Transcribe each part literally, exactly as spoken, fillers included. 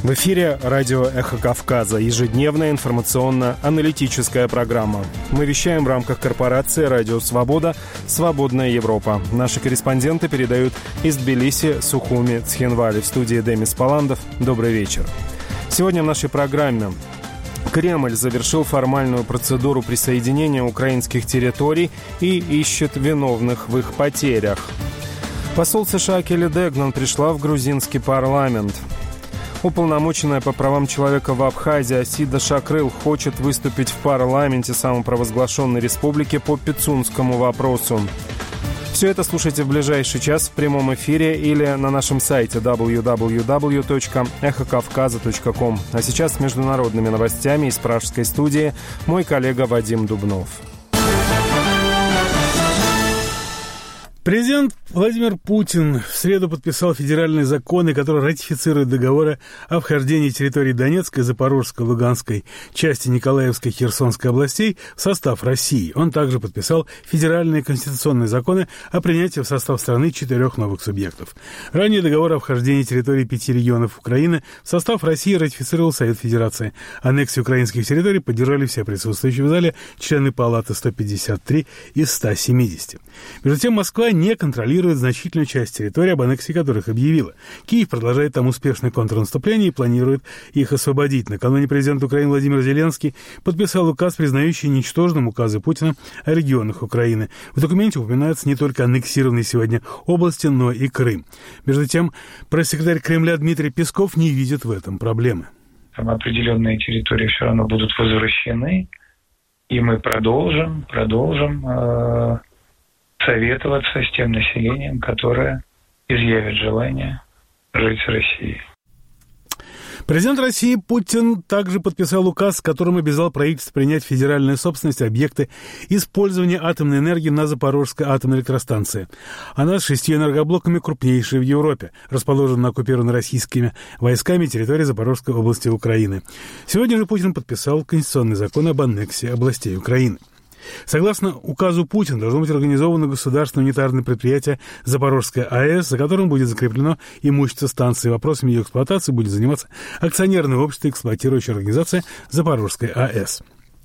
В эфире радио «Эхо Кавказа», ежедневная информационно-аналитическая программа. Мы вещаем в рамках корпорации «Радио Свобода. Свободная Европа». Наши корреспонденты передают из Тбилиси, Сухуми, Цхинвали. В студии Демис Паландов. Добрый вечер. Сегодня в нашей программе Кремль завершил формальную процедуру присоединения украинских территорий и ищет виновных в их потерях. Посол США Келли Дегнан пришла в грузинский парламент. Уполномоченная по правам человека в Абхазии Асида Шакрыл хочет выступить в парламенте самопровозглашенной республики по пицунскому вопросу. Все это слушайте в ближайший час в прямом эфире или на нашем сайте дабл ю дабл ю дабл ю точка эхо кавказа точка ком. А сейчас с международными новостями из пражской студии мой коллега Вадим Дубнов. Президент Владимир Путин в среду подписал федеральные законы, которые ратифицируют договоры о вхождении территорий Донецкой, Запорожской, Луганской, части Николаевской, Херсонской областей в состав России. Он также подписал федеральные конституционные законы о принятии в состав страны четырех новых субъектов. Ранее договор о вхождении территорий пяти регионов Украины в состав России ратифицировал Совет Федерации. Аннексию украинских территорий поддержали все присутствующие в зале члены Палаты сто пятьдесят три из ста семидесяти. Между тем, Москва не контролирует значительную часть территорий, об аннексии которых объявила. Киев продолжает там успешное контрнаступление и планирует их освободить. Накануне президент Украины Владимир Зеленский подписал указ, признающий ничтожным указы Путина о регионах Украины. В документе упоминаются не только аннексированные сегодня области, но и Крым. Между тем, пресс-секретарь Кремля Дмитрий Песков не видит в этом проблемы. Там определенные территории все равно будут возвращены, и мы продолжим, продолжим э- советоваться с тем населением, которое изъявит желание жить в России. Президент России Путин также подписал указ, которым обязал правительство принять федеральную собственность объекты использования атомной энергии на Запорожской атомной электростанции. Она с шестью энергоблоками крупнейшая в Европе, расположена на оккупированной российскими войсками территории Запорожской области Украины. Сегодня же Путин подписал конституционный закон об аннексии областей Украины. Согласно указу Путина, должно быть организовано государственное унитарное предприятие «Запорожская АЭС», за которым будет закреплено имущество станции. Вопросами ее эксплуатации будет заниматься акционерное общество, эксплуатирующая организация «Запорожская АЭС».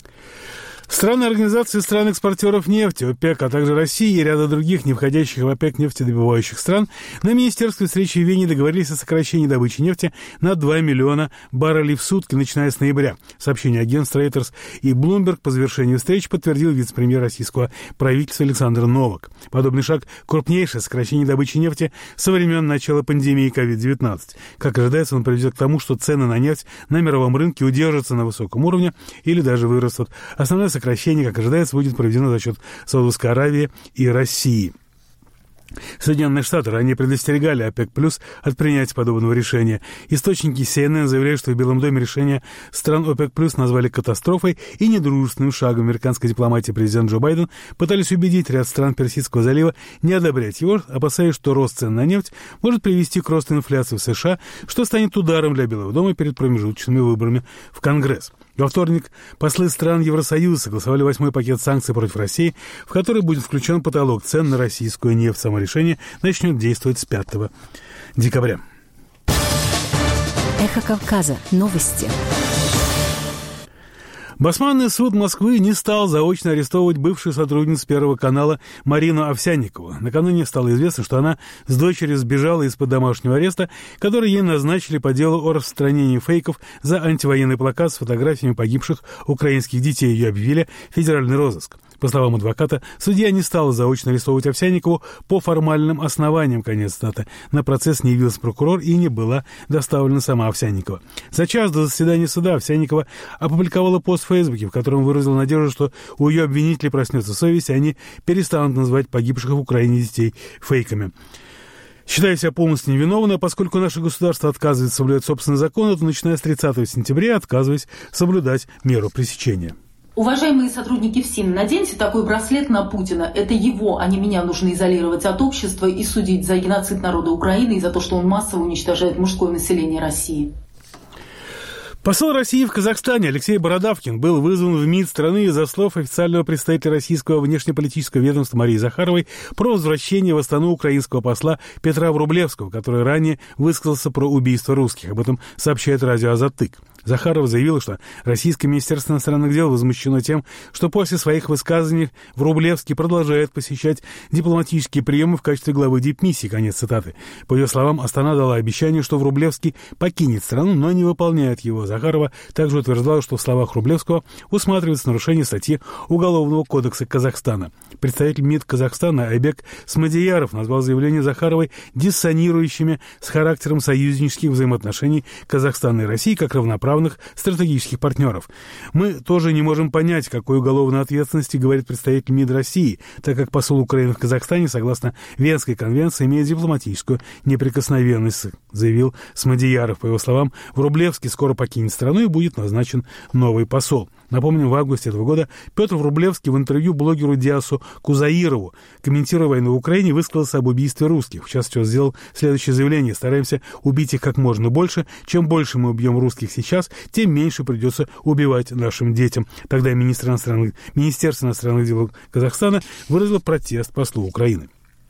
Страны Организации стран-экспортеров нефти, ОПЕК, а также России и ряда других, не входящих в ОПЕК нефтедобывающих стран, на министерской встрече в Вене договорились о сокращении добычи нефти на два миллиона баррелей в сутки, начиная с ноября. Сообщение агентств Reuters и Bloomberg по завершению встречи подтвердил вице-премьер российского правительства Александр Новак. Подобный шаг – крупнейшее сокращение добычи нефти со времен начала пандемии ковид девятнадцать. Как ожидается, он приведет к тому, что цены на нефть на мировом рынке удержатся на высоком уровне или даже вырастут. Основное сокращение, как ожидается, будет проведено за счет Саудовской Аравии и России. Соединенные Штаты ранее предостерегали ОПЕК+ от принятия подобного решения. Источники си эн эн заявляют, что в Белом доме решение стран ОПЕК+ назвали катастрофой и недружественным шагом. Американской дипломатии президент Джо Байден пытались убедить ряд стран Персидского залива не одобрять его, опасаясь, что рост цен на нефть может привести к росту инфляции в США, что станет ударом для Белого дома перед промежуточными выборами в Конгресс. Во вторник послы стран Евросоюза согласовали восьмой пакет санкций против России, в который будет включен потолок цен на российскую нефть. Само решение начнет действовать с пятого декабря. Эхо Кавказа. Новости. Басманный суд Москвы не стал заочно арестовывать бывшую сотрудницу Первого канала Марину Овсянникову. Накануне стало известно, что она с дочерью сбежала из-под домашнего ареста, который ей назначили по делу о распространении фейков за антивоенный плакат с фотографиями погибших украинских детей. Ее объявили в федеральный розыск. По словам адвоката, судья не стала заочно арестовывать Овсянникову по формальным основаниям. Конец цитаты. На процесс не явился прокурор и не была доставлена сама Овсянникова. За час до заседания суда Овсянникова опубликовала пост в Фейсбуке, в котором выразила надежду, что у ее обвинителей проснется совесть, и они перестанут называть погибших в Украине детей фейками. Считаю себя полностью невиновной, поскольку наше государство отказывается соблюдать собственные законы, то начиная с тридцатого сентября отказываюсь соблюдать меру пресечения. Уважаемые сотрудники ФСИН, наденьте такой браслет на Путина. Это его, а не меня, нужно изолировать от общества и судить за геноцид народа Украины и за то, что он массово уничтожает мужское население России. Посол России в Казахстане Алексей Бородавкин был вызван в МИД страны из-за слов официального представителя российского внешнеполитического ведомства Марии Захаровой про возвращение в Астану украинского посла Петра Врублевского, который ранее высказался про убийство русских. Об этом сообщает радио «Азаттык». Захарова заявила, что российское Министерство иностранных дел возмущено тем, что после своих высказываний Врублевский продолжает посещать дипломатические приемы в качестве главы дипмиссии. Конец цитаты. По ее словам, Астана дала обещание, что Врублевский покинет страну, но не выполняет его. Захарова также утверждала, что в словах Врублевского усматривается нарушение статьи Уголовного кодекса Казахстана. Представитель МИД Казахстана Айбек Смадияров назвал заявление Захаровой диссонирующими с характером союзнических взаимоотношений Казахстана и России как равноправных стратегических партнеров. Мы тоже не можем понять, какой уголовной ответственности говорит представитель МИД России, так как посол Украины в Казахстане, согласно Венской конвенции, имеет дипломатическую неприкосновенность, заявил Смадияров. По его словам, Врублевский скоро покинет страну и будет назначен новый посол. Напомним, в августе этого года Петр Врублевский в интервью блогеру Диасу Кузаирову, комментируя войну в Украине, высказался об убийстве русских. В частности, он сделал следующее заявление: «Стараемся убить их как можно больше. Чем больше мы убьем русских сейчас, тем меньше придется убивать нашим детям». Тогда министр иностранных, Министерство иностранных дел Казахстана выразило протест послу Украины.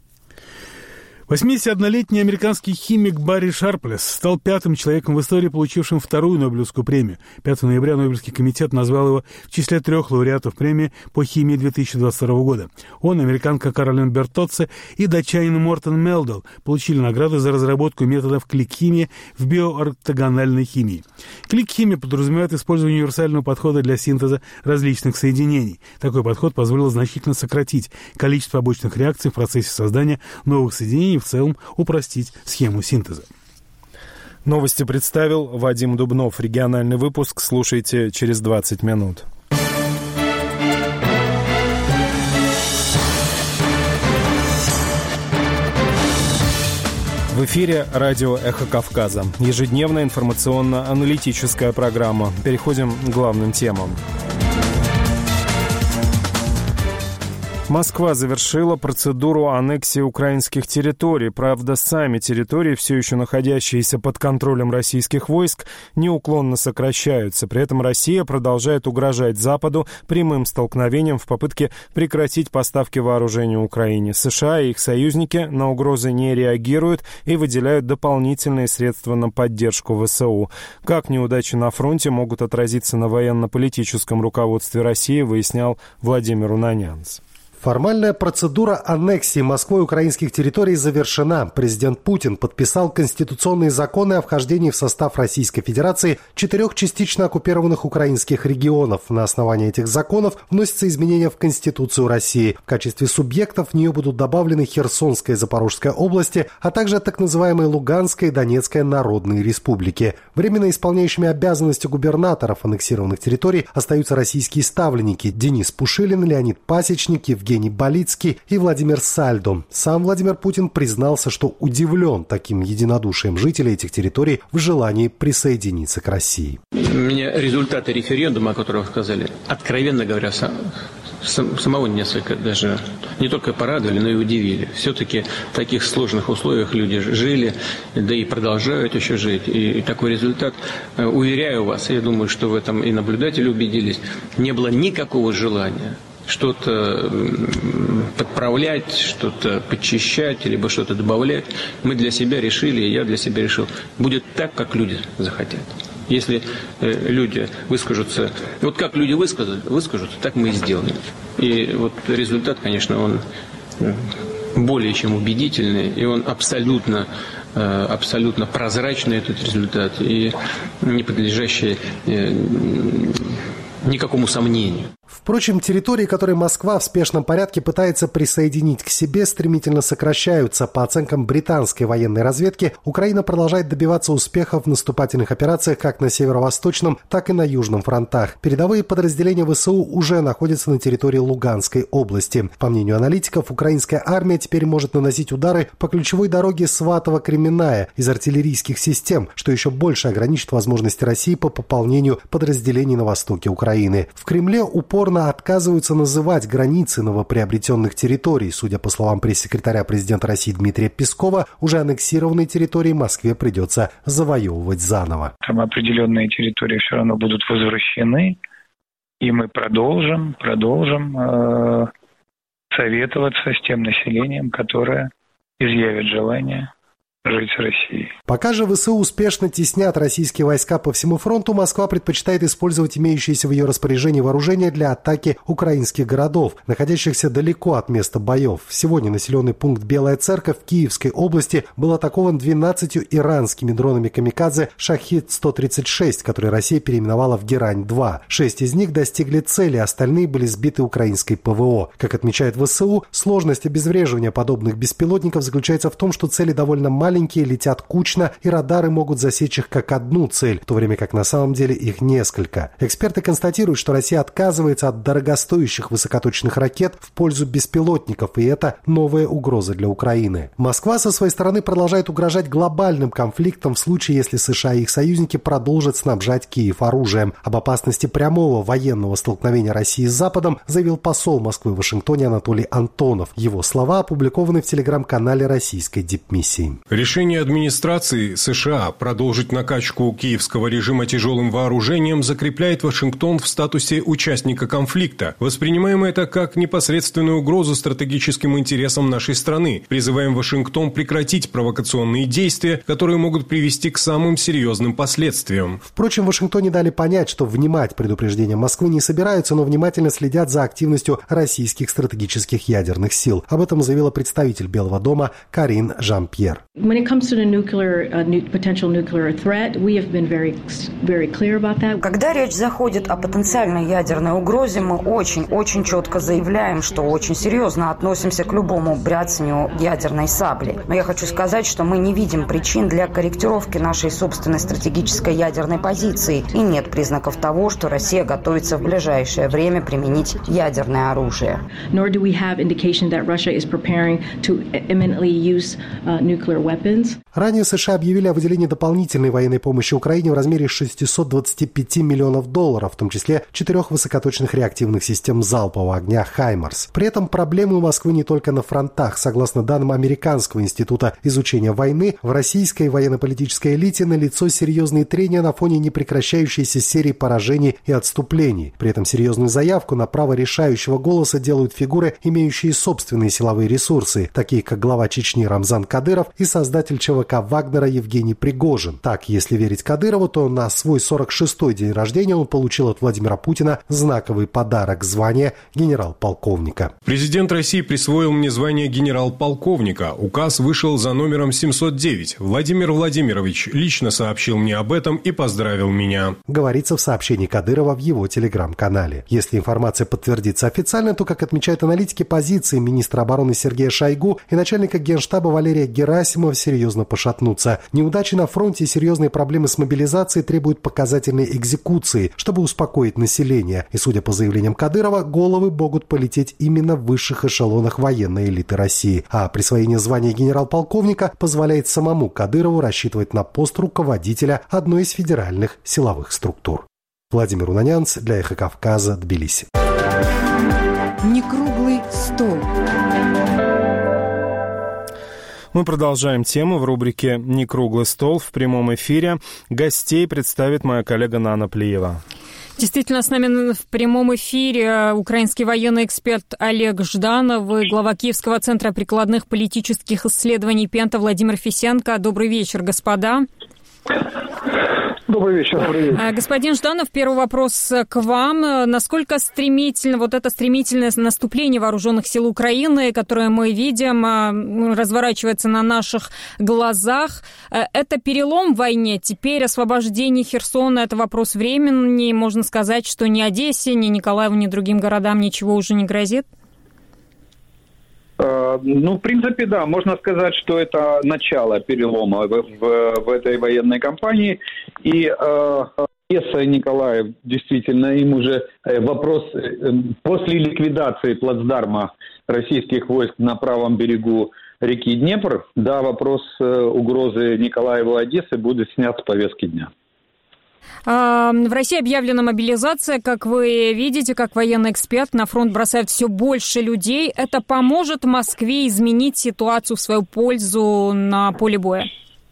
восьмидесятиоднолетний американский химик Барри Шарплес стал пятым человеком в истории, получившим вторую Нобелевскую премию. пятого ноября Нобелевский комитет назвал его в числе трех лауреатов премии по химии две тысячи двадцать второго года. Он, американка Каролин Бертоцци и датчанин Мортен Мелдл получили награду за разработку методов клик-химии в биоортогональной химии. Клик-химия подразумевает использование универсального подхода для синтеза различных соединений. Такой подход позволил значительно сократить количество побочных реакций в процессе создания новых соединений и в целом упростить схему синтеза. Новости представил Вадим Дубнов. Региональный выпуск слушайте через двадцать минут. В эфире радио «Эхо Кавказа». Ежедневная информационно-аналитическая программа. Переходим к главным темам. Москва завершила процедуру аннексии украинских территорий. Правда, сами территории, все еще находящиеся под контролем российских войск, неуклонно сокращаются. При этом Россия продолжает угрожать Западу прямым столкновением в попытке прекратить поставки вооружения Украине. США и их союзники на угрозы не реагируют и выделяют дополнительные средства на поддержку ВСУ. Как неудачи на фронте могут отразиться на военно-политическом руководстве России, выяснял Владимир Унанянц. Формальная процедура аннексии Москвой украинских территорий завершена. Президент Путин подписал конституционные законы о вхождении в состав Российской Федерации четырех частично оккупированных украинских регионов. На основании этих законов вносятся изменения в Конституцию России. В качестве субъектов в нее будут добавлены Херсонская и Запорожская области, а также так называемые Луганская и Донецкая народные республики. Временно исполняющими обязанности губернаторов аннексированных территорий остаются российские ставленники Денис Пушилин, Леонид Пасечник, Евгений Евгений Болицкий и Владимир Сальдо. Сам Владимир Путин признался, что удивлен таким единодушием жителей этих территорий в желании присоединиться к России. Меня результаты референдума, о котором сказали, откровенно говоря, сам, сам, самого несколько даже не только порадовали, но и удивили. Все-таки в таких сложных условиях люди жили, да и продолжают еще жить. И, и такой результат, уверяю вас, я думаю, что в этом и наблюдатели убедились, не было никакого желания что-то подправлять, что-то подчищать, либо что-то добавлять. Мы для себя решили, и я для себя решил, будет так, как люди захотят. Если э, люди выскажутся, вот как люди выскажут, выскажутся, так мы и сделаем. И вот результат, конечно, он более чем убедительный, и он абсолютно, э, абсолютно прозрачный, этот результат, и не подлежащий э, никакому сомнению. Впрочем, территории, которые Москва в спешном порядке пытается присоединить к себе, стремительно сокращаются. По оценкам британской военной разведки, Украина продолжает добиваться успехов в наступательных операциях как на северо-восточном, так и на южном фронтах. Передовые подразделения ВСУ уже находятся на территории Луганской области. По мнению аналитиков, украинская армия теперь может наносить удары по ключевой дороге Сватово-Кременная из артиллерийских систем, что еще больше ограничит возможности России по пополнению подразделений на востоке Украины. В Кремле упорно Путина отказываются называть границы новоприобретенных территорий. Судя по словам пресс-секретаря президента России Дмитрия Пескова, уже аннексированные территории Москве придется завоевывать заново. Там определенные территории все равно будут возвращены, и мы продолжим, продолжим э, советоваться с тем населением, которое изъявит желание жить в России. Пока же ВСУ успешно теснят российские войска по всему фронту, Москва предпочитает использовать имеющиеся в ее распоряжении вооружения для атаки украинских городов, находящихся далеко от места боев. Сегодня населенный пункт Белая Церковь в Киевской области был атакован двенадцатью иранскими дронами камикадзе «Шахид сто тридцать шесть», которые Россия переименовала в «Герань-два». Шесть из них достигли цели, остальные были сбиты украинской ПВО. Как отмечает ВСУ, сложность обезвреживания подобных беспилотников заключается в том, что цели довольно маленькие, маленькие, летят кучно, и радары могут засечь их как одну цель, в то время как на самом деле их несколько. Эксперты констатируют, что Россия отказывается от дорогостоящих высокоточных ракет в пользу беспилотников, и это новая угроза для Украины. Москва со своей стороны продолжает угрожать глобальным конфликтом в случае, если США и их союзники продолжат снабжать Киев оружием. Об опасности прямого военного столкновения России с Западом заявил посол Москвы в Вашингтоне Анатолий Антонов. Его слова опубликованы в телеграм-канале российской дипмиссии. Решение администрации США продолжить накачку киевского режима тяжелым вооружением закрепляет Вашингтон в статусе участника конфликта. Воспринимаем это как непосредственную угрозу стратегическим интересам нашей страны. Призываем Вашингтон прекратить провокационные действия, которые могут привести к самым серьезным последствиям. Впрочем, в Вашингтоне дали понять, что внимать предупреждениям Москвы не собираются, но внимательно следят за активностью российских стратегических ядерных сил. Об этом заявила представитель Белого дома Карин Жан-Пьер. When it comes to the nuclear, uh, new, potential nuclear threat, we have been very, very clear about that. Когда речь заходит о потенциальной ядерной угрозе, мы очень-очень четко заявляем, что очень серьезно относимся к любому бряцанию ядерной сабли. Но я хочу сказать, что мы не видим причин для корректировки нашей собственной стратегической ядерной позиции, и нет признаков того, что Россия готовится в ближайшее время применить ядерное оружие. Nor do we have indication that Russia is preparing to imminently use uh, nuclear weapons. Ранее США объявили о выделении дополнительной военной помощи Украине в размере шестьсот двадцать пять миллионов долларов, в том числе четырех высокоточных реактивных систем залпового огня «Хаймарс». При этом проблемы у Москвы не только на фронтах. Согласно данным Американского института изучения войны, в российской военно-политической элите налицо серьезные трения на фоне непрекращающейся серии поражений и отступлений. При этом серьезную заявку на право решающего голоса делают фигуры, имеющие собственные силовые ресурсы, такие как глава Чечни Рамзан Кадыров и создатель ЧВК Вагнера Евгений Пригожин. Так, если верить Кадырову, то на свой сорок шестой день рождения он получил от Владимира Путина знаковый подарок – звание генерал-полковника. Президент России присвоил мне звание генерал-полковника. Указ вышел за номером семьсот девять. Владимир Владимирович лично сообщил мне об этом и поздравил меня. Говорится в сообщении Кадырова в его телеграм-канале. Если информация подтвердится официально, то, как отмечают аналитики, позиции министра обороны Сергея Шойгу и начальника Генштаба Валерия Герасимова серьезно пошатнутся. Неудачи на фронте и серьезные проблемы с мобилизацией требуют показательной экзекуции, чтобы успокоить население. И, судя по заявлениям Кадырова, головы могут полететь именно в высших эшелонах военной элиты России. А присвоение звания генерал-полковника позволяет самому Кадырову рассчитывать на пост руководителя одной из федеральных силовых структур. Владимир Унанянц для «Эхо Кавказа», Тбилиси. Некруглый стол. Мы продолжаем тему в рубрике «Некруглый стол» в прямом эфире. Гостей представит моя коллега Нана Плиева. Действительно, с нами в прямом эфире украинский военный эксперт Олег Жданов и глава Киевского центра прикладных политических исследований «Пента» Владимир Фисенко. Добрый вечер, господа. Добрый вечер. Привет. Господин Жданов, первый вопрос к вам. Насколько стремительно вот это стремительное наступление вооруженных сил Украины, которое мы видим, разворачивается на наших глазах, это перелом в войне? Теперь освобождение Херсона – это вопрос времени. Можно сказать, что ни Одессе, ни Николаеву, ни другим городам ничего уже не грозит? Ну, в принципе, да, можно сказать, что это начало перелома в, в, в этой военной кампании. И э, Одесса и Николаев, действительно, им уже вопрос после ликвидации плацдарма российских войск на правом берегу реки Днепр, да, вопрос угрозы Николаева и Одессы будет снят с повестки дня. В России объявлена мобилизация. Как вы видите, как военный эксперт, на фронт бросают все больше людей. Это поможет Москве изменить ситуацию в свою пользу на поле боя?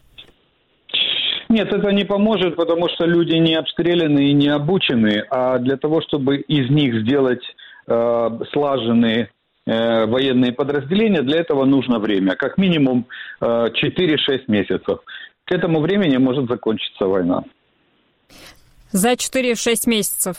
Нет, это не поможет, потому что люди не обстреляны и не обучены. А для того, чтобы из них сделать э, слаженные э, военные подразделения, для этого нужно время. Как минимум э, четыре-шесть месяцев. К этому времени может закончиться война. За четыре-шесть месяцев?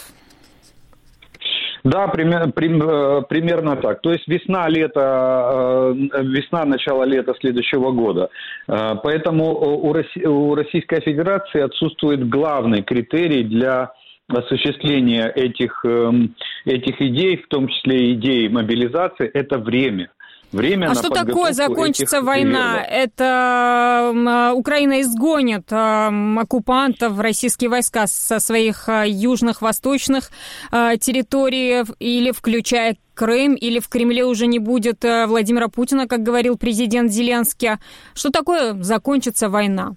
Да, пример, прим, примерно так. То есть весна, лето, весна, начало лета следующего года. Поэтому у, Росси, у Российской Федерации отсутствует главный критерий для осуществления этих, этих идей, в том числе идеи мобилизации, это время. Время а что такое закончится война? Это Украина изгонит оккупантов, российские войска со своих южных, восточных территорий, или включая Крым, или в Кремле уже не будет Владимира Путина, как говорил президент Зеленский. Что такое закончится война?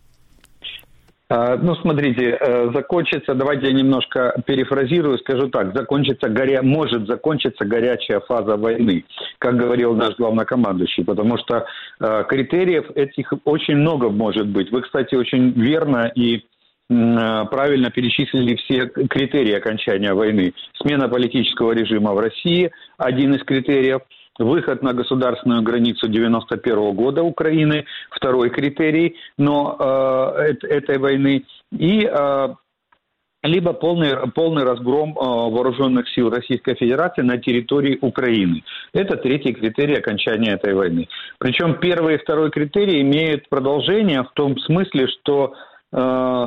Ну, смотрите, закончится, давайте я немножко перефразирую, скажу так, закончится горя... может закончиться горячая фаза войны, как говорил наш главнокомандующий, потому что э, критериев этих очень много может быть. Вы, кстати, очень верно и э, правильно перечислили все критерии окончания войны. Смена политического режима в России – один из критериев. Выход на государственную границу девяносто первого года Украины, второй критерий, но э, этой войны, и э, либо полный, полный разгром э, вооруженных сил Российской Федерации на территории Украины. Это третий критерий окончания этой войны. Причем первый и второй критерий имеют продолжение в том смысле, что э,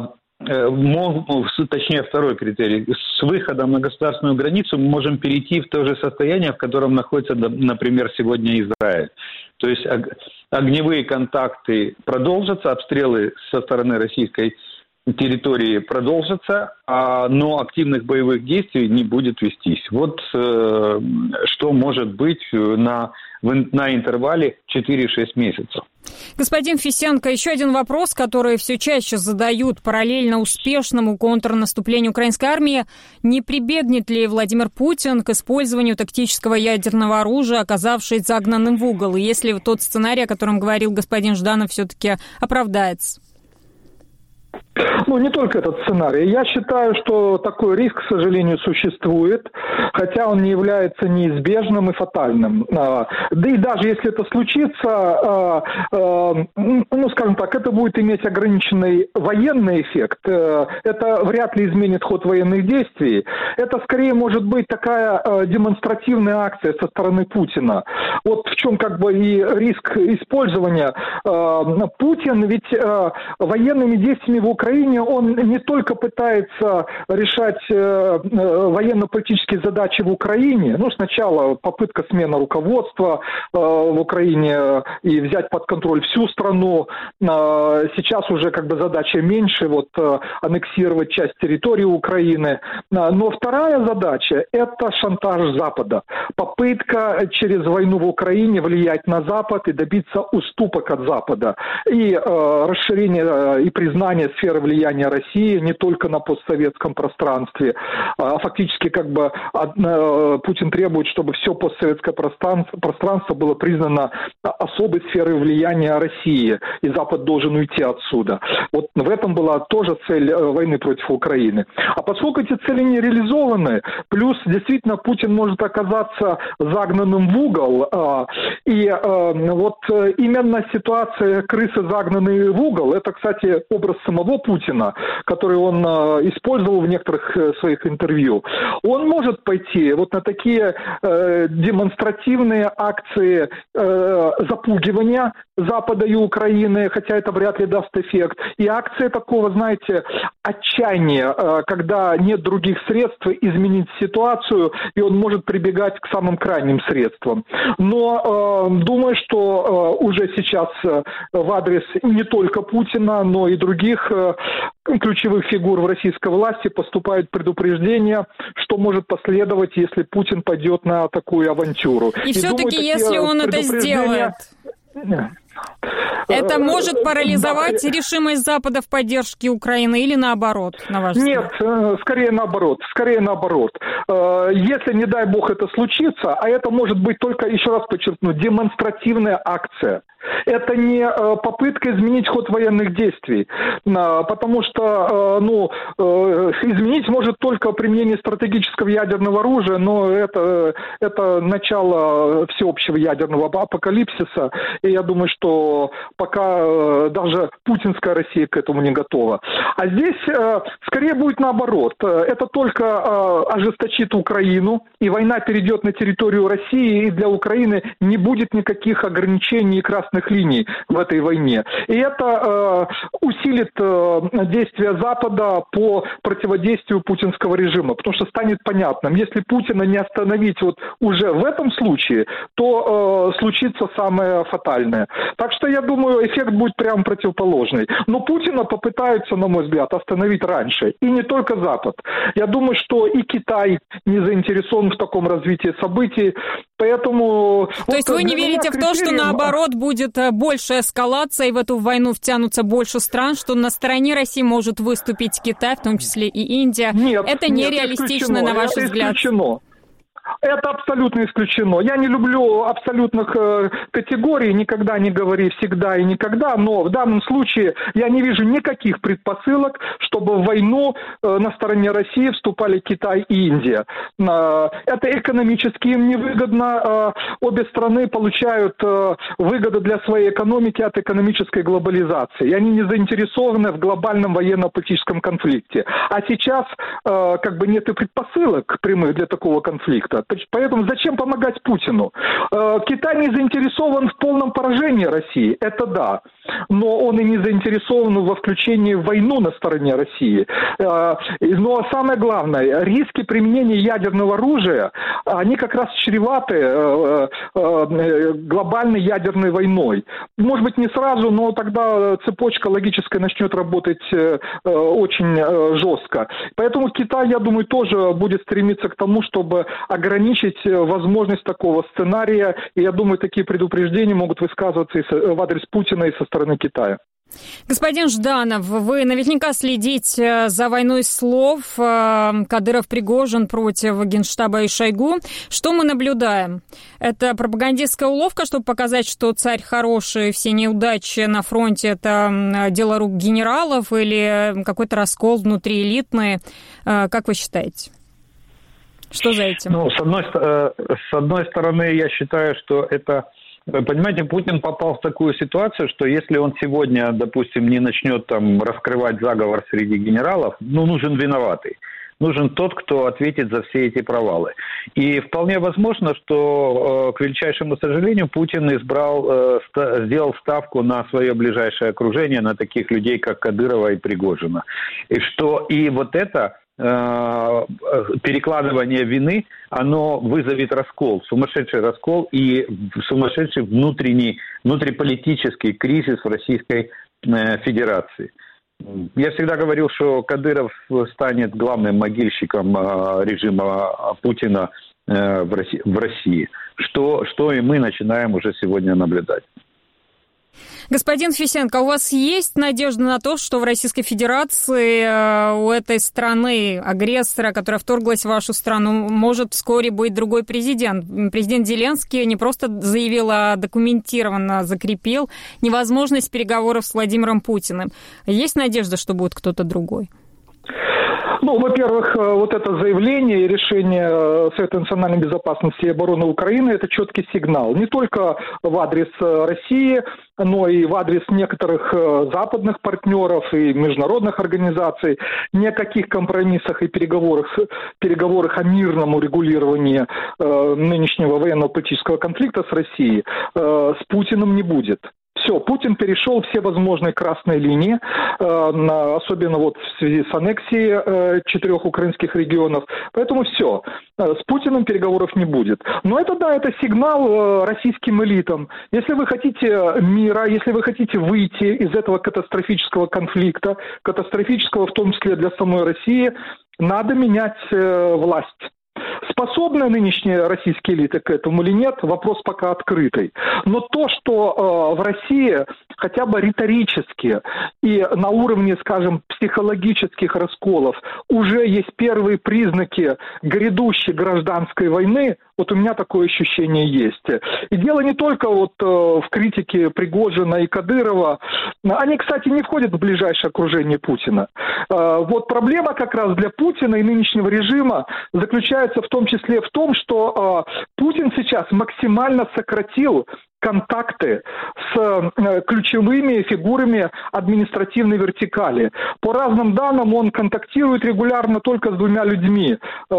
точнее, второй критерий. С выходом на государственную границу мы можем перейти в то же состояние, в котором находится, например, сегодня Израиль. То есть огневые контакты продолжатся, обстрелы со стороны российской территории продолжатся, но активных боевых действий не будет вестись. Вот что может быть на, на интервале четыре-шесть месяцев. Господин Фисенко, еще один вопрос, который все чаще задают параллельно успешному контрнаступлению украинской армии. Не прибегнет ли Владимир Путин к использованию тактического ядерного оружия, оказавшись загнанным в угол? И если тот сценарий, о котором говорил господин Жданов, все-таки оправдается? Ну, не только этот сценарий. Я считаю, что такой риск, к сожалению, существует, хотя он не является неизбежным и фатальным. Да и даже если это случится, ну, скажем так, это будет иметь ограниченный военный эффект. Это вряд ли изменит ход военных действий. Это скорее может быть такая демонстративная акция со стороны Путина. Вот в чем как бы и риск использования. Путин ведь военными действиями в Украине он не только пытается решать э, военно-политические задачи в Украине, ну, сначала попытка смены руководства э, в Украине и взять под контроль всю страну, э, сейчас уже как бы задача меньше, вот, э, аннексировать часть территории Украины, э, но вторая задача – это шантаж Запада, попытка через войну в Украине влиять на Запад и добиться уступок от Запада, и э, расширение э, и признание сферы влияния России не только на постсоветском пространстве, а фактически как бы Путин требует, чтобы все постсоветское пространство, пространство было признано особой сферой влияния России, и Запад должен уйти отсюда. Вот в этом была тоже цель войны против Украины. А поскольку эти цели не реализованы, плюс действительно Путин может оказаться загнанным в угол, и вот именно ситуация крысы, загнанные в угол, это, кстати, образ самого Путина, который он э, использовал в некоторых э, своих интервью, он может пойти вот на такие э, демонстративные акции э, запугивания Запада и Украины, хотя это вряд ли даст эффект, и акции такого, знаете, отчаяния, э, когда нет других средств изменить ситуацию, и он может прибегать к самым крайним средствам. Но э, думаю, что э, уже сейчас э, в адрес не только Путина, но и других э, ключевых фигур в российской власти поступают предупреждения, что может последовать, если Путин пойдет на такую авантюру. И, и все-таки, думаю, если он это сделает... Это может парализовать да. решимость Запада в поддержке Украины или наоборот, на ваш взгляд? Нет, скорее наоборот, скорее наоборот. Если, не дай бог, это случится, а это может быть только, еще раз подчеркну, демонстративная акция. Это не попытка изменить ход военных действий, потому что ну, изменить может только применение стратегического ядерного оружия, но это, это начало всеобщего ядерного апокалипсиса, и я думаю, что пока даже путинская Россия к этому не готова. А здесь скорее будет наоборот. Это только ожесточит Украину, и война перейдет на территорию России, и для Украины не будет никаких ограничений и красных линий в этой войне. И это э, усилит э, действия Запада по противодействию путинского режима, потому что станет понятным, если Путина не остановить вот уже в этом случае, то э, случится самое фатальное. Так что я думаю, эффект будет прямо противоположный. Но Путина попытаются, на мой взгляд, остановить раньше. И не только Запад. Я думаю, что и Китай не заинтересован в таком развитии событий. Поэтому... То вот есть вы не верите в то, что наоборот будет больше эскалация, и в эту войну втянутся больше стран, что на стороне России может выступить Китай, в том числе и Индия? Нет, это нереалистично, на ваш это взгляд? Исключено. Это абсолютно исключено. Я не люблю абсолютных э, категорий, никогда не говори всегда и никогда, но в данном случае я не вижу никаких предпосылок, чтобы в войну э, на стороне России вступали Китай и Индия. Э, это экономически им невыгодно. Э, обе страны получают э, выгоду для своей экономики от экономической глобализации. И они не заинтересованы в глобальном военно-политическом конфликте. А сейчас э, как бы нет и предпосылок прямых для такого конфликта. Поэтому зачем помогать Путину? Китай не заинтересован в полном поражении России, это да. Но он и не заинтересован во включении в войну на стороне России. Но самое главное, риски применения ядерного оружия, они как раз чреваты глобальной ядерной войной. Может быть, не сразу, но тогда цепочка логическая начнет работать очень жестко. Поэтому Китай, я думаю, тоже будет стремиться к тому, чтобы ограничить возможность такого сценария. И я думаю, такие предупреждения могут высказываться и в адрес Путина и со стороны Китая. Господин Жданов, вы наверняка следите за войной слов Кадыров-Пригожин против Генштаба и Шойгу. Что мы наблюдаем? Это пропагандистская уловка, чтобы показать, что царь хороший, все неудачи на фронте – это дело рук генералов, или какой-то раскол внутриэлитный? Как вы считаете? Что за этим? Ну, с одной, с одной стороны, я считаю, что это... Понимаете, Путин попал в такую ситуацию, что если он сегодня, допустим, не начнет там раскрывать заговор среди генералов, ну, нужен виноватый. Нужен тот, кто ответит за все эти провалы. И вполне возможно, что, к величайшему сожалению, Путин избрал, сделал ставку на свое ближайшее окружение, на таких людей, как Кадырова и Пригожина. И что и вот это перекладывание вины, оно вызовет раскол, сумасшедший раскол и сумасшедший внутренний, внутриполитический кризис в Российской Федерации. Я всегда говорил, что Кадыров станет главным могильщиком режима Путина в России, что, что и мы начинаем уже сегодня наблюдать. Господин Фисенко, у вас есть надежда на то, что в Российской Федерации у этой страны, агрессора, которая вторглась в вашу страну, может вскоре быть другой президент? Президент Зеленский не просто заявил, а документированно закрепил невозможность переговоров с Владимиром Путиным. Есть надежда, что будет кто-то другой? Ну, во-первых, вот это заявление и решение Совета национальной безопасности и обороны Украины – это четкий сигнал. Не только в адрес России, но и в адрес некоторых западных партнеров и международных организаций. Ни о каких компромиссах и переговорах, переговорах о мирном урегулировании э, нынешнего военно-политического конфликта с Россией э, с Путиным не будет. Все, Путин перешел все возможные красные линии, э, особенно вот в связи с аннексией э, четырех украинских регионов. Поэтому все, э, с Путиным переговоров не будет. Но это, да, это сигнал э, российским элитам. Если вы хотите мира, если вы хотите выйти из этого катастрофического конфликта, катастрофического в том числе для самой России, надо менять э, власть. Способны нынешние российские элиты к этому или нет, вопрос пока открытый. Но то, что э, в России хотя бы риторически и на уровне, скажем, психологических расколов уже есть первые признаки грядущей гражданской войны, вот у меня такое ощущение есть. И дело не только вот э, в критике Пригожина и Кадырова. Они, кстати, не входят в ближайшее окружение Путина. Э, вот проблема как раз для Путина и нынешнего режима заключается в том числе в том, что э, Путин сейчас максимально сократил контакты с э, ключевыми фигурами административной вертикали. По разным данным, он контактирует регулярно только с двумя людьми, э,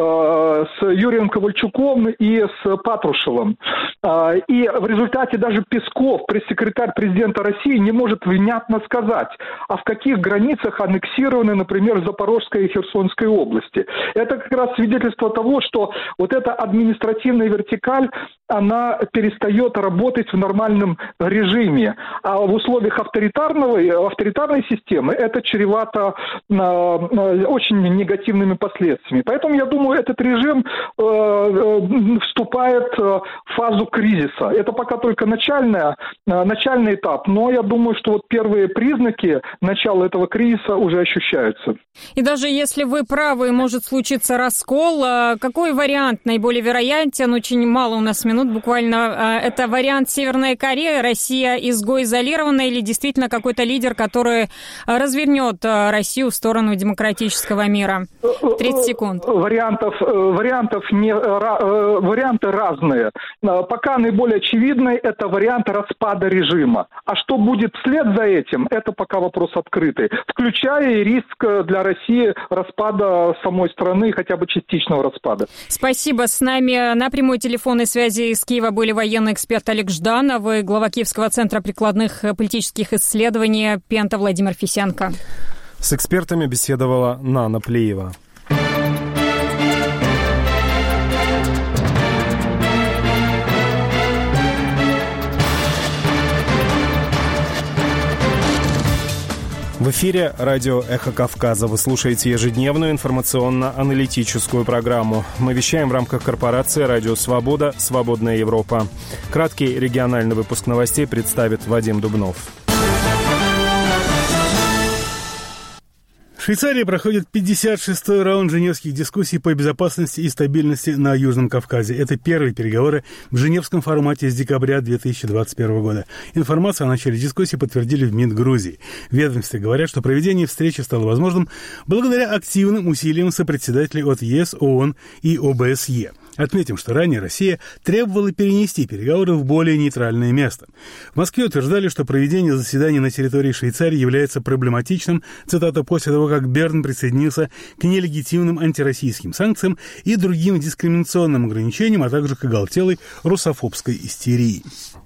с Юрием Ковальчуком и с Патрушевым. Э, и в результате даже Песков, пресс-секретарь президента России, не может внятно сказать, а в каких границах аннексированы, например, Запорожская и Херсонская области. Это как раз свидетельство того, что вот эта административная вертикаль, она перестает работать в нормальном режиме. А в условиях авторитарного, авторитарной системы это чревато э, очень негативными последствиями. Поэтому, я думаю, этот режим э, э, вступает в фазу кризиса. Это пока только начальная, э, начальный этап, но я думаю, что вот первые признаки начала этого кризиса уже ощущаются. И даже если вы правы, может случиться раскол, какой вариант наиболее вероятен? Очень мало у нас минут буквально. Это вариант Северная Корея, Россия изгой изолирована, или действительно какой-то лидер, который развернет Россию в сторону демократического мира? тридцать секунд. Вариантов, вариантов не, варианты разные. Пока наиболее очевидный это вариант распада режима. А что будет вслед за этим, это пока вопрос открытый. Включая и риск для России распада самой страны, хотя бы частичного распада. Спасибо. С нами на прямой телефонной связи из Киева были военный эксперт Олег Жданов и глава Киевского центра прикладных политических исследований Пента Владимир Фисенко. С экспертами беседовала Нана Плиева. В эфире радио «Эхо Кавказа». Вы слушаете ежедневную информационно-аналитическую программу. Мы вещаем в рамках корпорации «Радио Свобода. Свободная Европа». Краткий региональный выпуск новостей представит Вадим Дубнов. В Швейцарии проходит пятьдесят шестой раунд женевских дискуссий по безопасности и стабильности на Южном Кавказе. Это первые переговоры в женевском формате с декабря две тысячи двадцать первого года. Информацию о начале дискуссий подтвердили в МИД Грузии. В ведомстве говорят, что проведение встречи стало возможным благодаря активным усилиям сопредседателей от ЕС, ООН и ОБСЕ. Отметим, что ранее Россия требовала перенести переговоры в более нейтральное место. В Москве утверждали, что проведение заседаний на территории Швейцарии является проблематичным, цитата, после того, как Берн присоединился к нелегитимным антироссийским санкциям и другим дискриминационным ограничениям, а также к оголтелой русофобской истерии.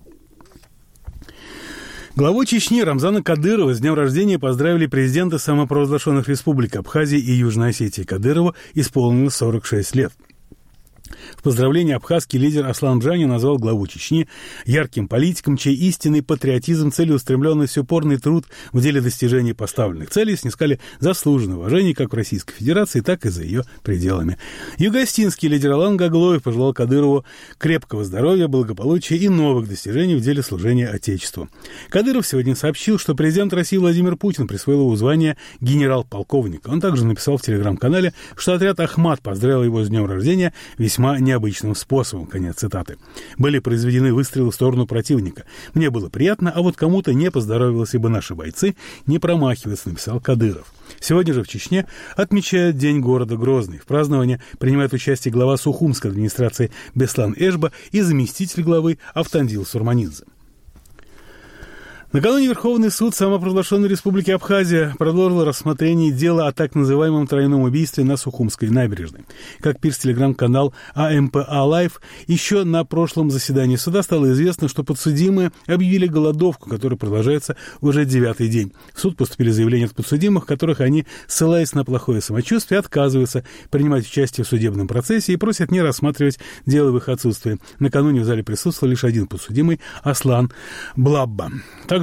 Главу Чечни Рамзана Кадырова с днем рождения поздравили президенты самопровозглашенных республик Абхазии и Южной Осетии. Кадырову исполнилось сорок шесть лет. В поздравлении абхазский лидер Аслан Джани назвал главу Чечни ярким политиком, чей истинный патриотизм, целеустремленность и упорный труд в деле достижения поставленных целей снискали заслуженное уважение как в Российской Федерации, так и за ее пределами. Югостинский лидер Алан Гаглоев пожелал Кадырову крепкого здоровья, благополучия и новых достижений в деле служения Отечеству. Кадыров сегодня сообщил, что президент России Владимир Путин присвоил ему звание генерал-полковника. Он также написал в телеграм-канале, что отряд «Ахмат» поздравил его с днем рождения весьма необычным способом. Конец цитаты. Были произведены выстрелы в сторону противника. Мне было приятно, а вот кому-то не поздоровилось, ибо наши бойцы не промахиваются, написал Кадыров. Сегодня же в Чечне отмечают День города Грозный. В праздновании принимает участие глава Сухумской администрации Беслан Эшба и заместитель главы Автандил Сурманидзе. Накануне Верховный суд самопровозглашенной Республики Абхазия продолжил рассмотрение дела о так называемом тройном убийстве на Сухумской набережной. Как пишет телеграм-канал АМПА Лайв, еще на прошлом заседании суда стало известно, что подсудимые объявили голодовку, которая продолжается уже девятый день. В суд поступили заявления от подсудимых, в которых они, ссылаясь на плохое самочувствие, отказываются принимать участие в судебном процессе и просят не рассматривать дело в их отсутствии. Накануне в зале присутствовал лишь один подсудимый – Аслан Блабба. Также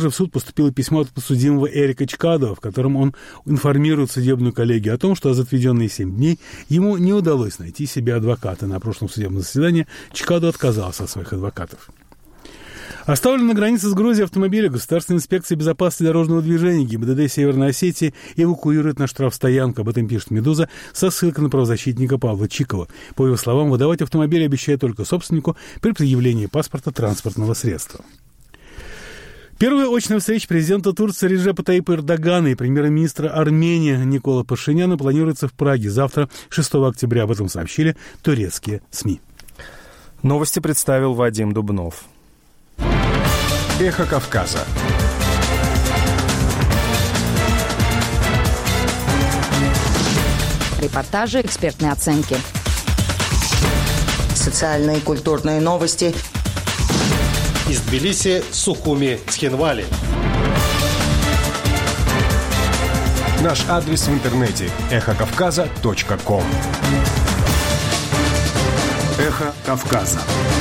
Также в суд поступило письмо от подсудимого Эрика Чкадова, в котором он информирует судебную коллегию о том, что за отведенные семь дней ему не удалось найти себе адвоката. На прошлом судебном заседании Чкадов отказался от своих адвокатов. Оставлен на границе с Грузией автомобиля Государственная инспекция безопасности дорожного движения ГИБДД Северной Осетии эвакуирует на штрафстоянку. Об этом пишет «Медуза» со ссылкой на правозащитника Павла Чикова. По его словам, выдавать автомобиль обещает только собственнику при предъявлении паспорта транспортного средства. Первая очная встреча президента Турции Реджепа Таyyипа Эрдогана и премьер-министра Армении Никола Пашиняна планируется в Праге завтра, шестого октября. Об этом сообщили турецкие СМИ. Новости представил Вадим Дубнов. Эхо Кавказа. Репортажи, экспертные оценки. Социальные и культурные новости. Из Тбилиси, Сухуми, Цхинвали. Наш адрес в интернете эхо кавказа точка ком. Эхо Кавказа.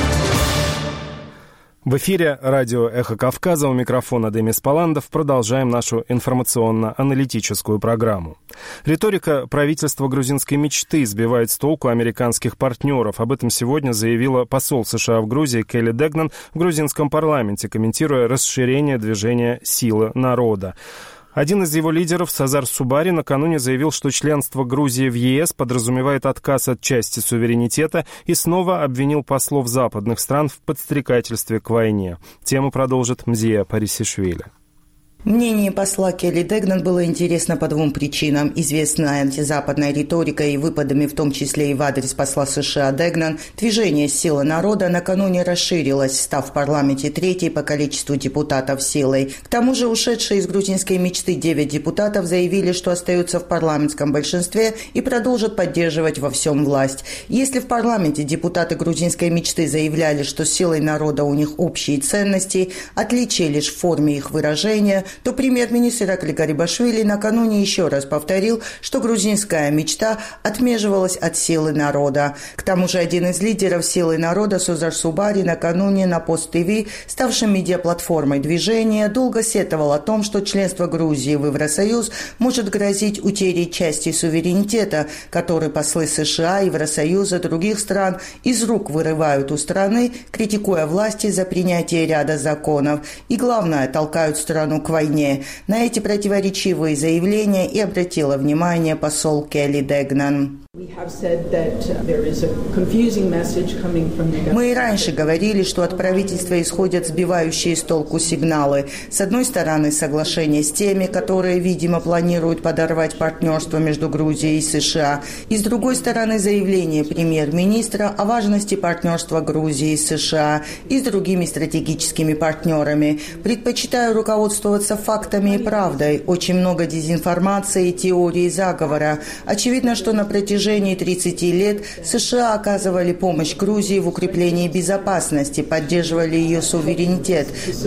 В эфире радио «Эхо Кавказа», у микрофона Демис Паландов. Продолжаем нашу информационно-аналитическую программу. Риторика правительства грузинской мечты сбивает с толку американских партнеров. Об этом сегодня заявила посол США в Грузии Келли Дегнан в грузинском парламенте, комментируя расширение движения «Сила народа». Один из его лидеров, Сазар Субари, накануне заявил, что членство Грузии в ЕС подразумевает отказ от части суверенитета и снова обвинил послов западных стран в подстрекательстве к войне. Тему продолжит Мзия Парисишвили. Мнение посла Келли Дегнан было интересно по двум причинам. Известная антизападная риторика и выпадами, в том числе и в адрес посла США Дегнан, движение «Сила народа» накануне расширилось, став в парламенте третьей по количеству депутатов силой. К тому же ушедшие из грузинской мечты девять депутатов заявили, что остаются в парламентском большинстве и продолжат поддерживать во всем власть. Если в парламенте депутаты грузинской мечты заявляли, что с «Силой народа» у них общие ценности, отличие лишь в форме их выражения, то премьер-министр Иракли Гарибашвили накануне еще раз повторил, что грузинская мечта отмеживалась от «Силы народа». К тому же один из лидеров «Силы народа» Сазар Субари накануне на Пост-ТВ, ставшем медиаплатформой движения, долго сетовал о том, что членство Грузии в Евросоюз может грозить утерей части суверенитета, который послы США, Евросоюза, других стран из рук вырывают у страны, критикуя власти за принятие ряда законов. И главное, толкают страну к войне. На эти противоречивые заявления и обратила внимание посол Келли Дегнан. Мы и раньше говорили, что от правительства исходят сбивающие с толку сигналы. С одной стороны, соглашение с теми, которые, видимо, планируют подорвать партнерство между Грузией и США. И с другой стороны, заявление премьер-министра о важности партнерства Грузии и США и с другими стратегическими партнерами. Предпочитаю руководствоваться фактами и правдой. Очень много дезинформации и теории заговора. Очевидно, что на протяжении В протяжении тридцати лет США оказывали помощь Грузии в укреплении безопасности, поддерживали ее суверенитет.